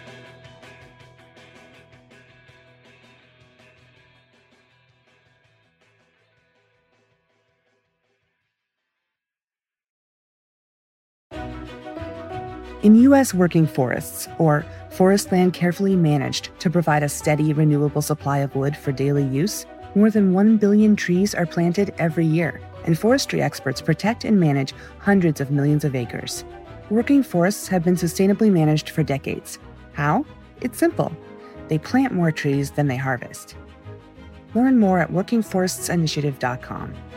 In U S working forests, or forest land carefully managed to provide a steady, renewable supply of wood for daily use, more than one billion trees are planted every year, and forestry experts protect and manage hundreds of millions of acres. Working forests have been sustainably managed for decades. How? It's simple. They plant more trees than they harvest. Learn more at working forests initiative dot com.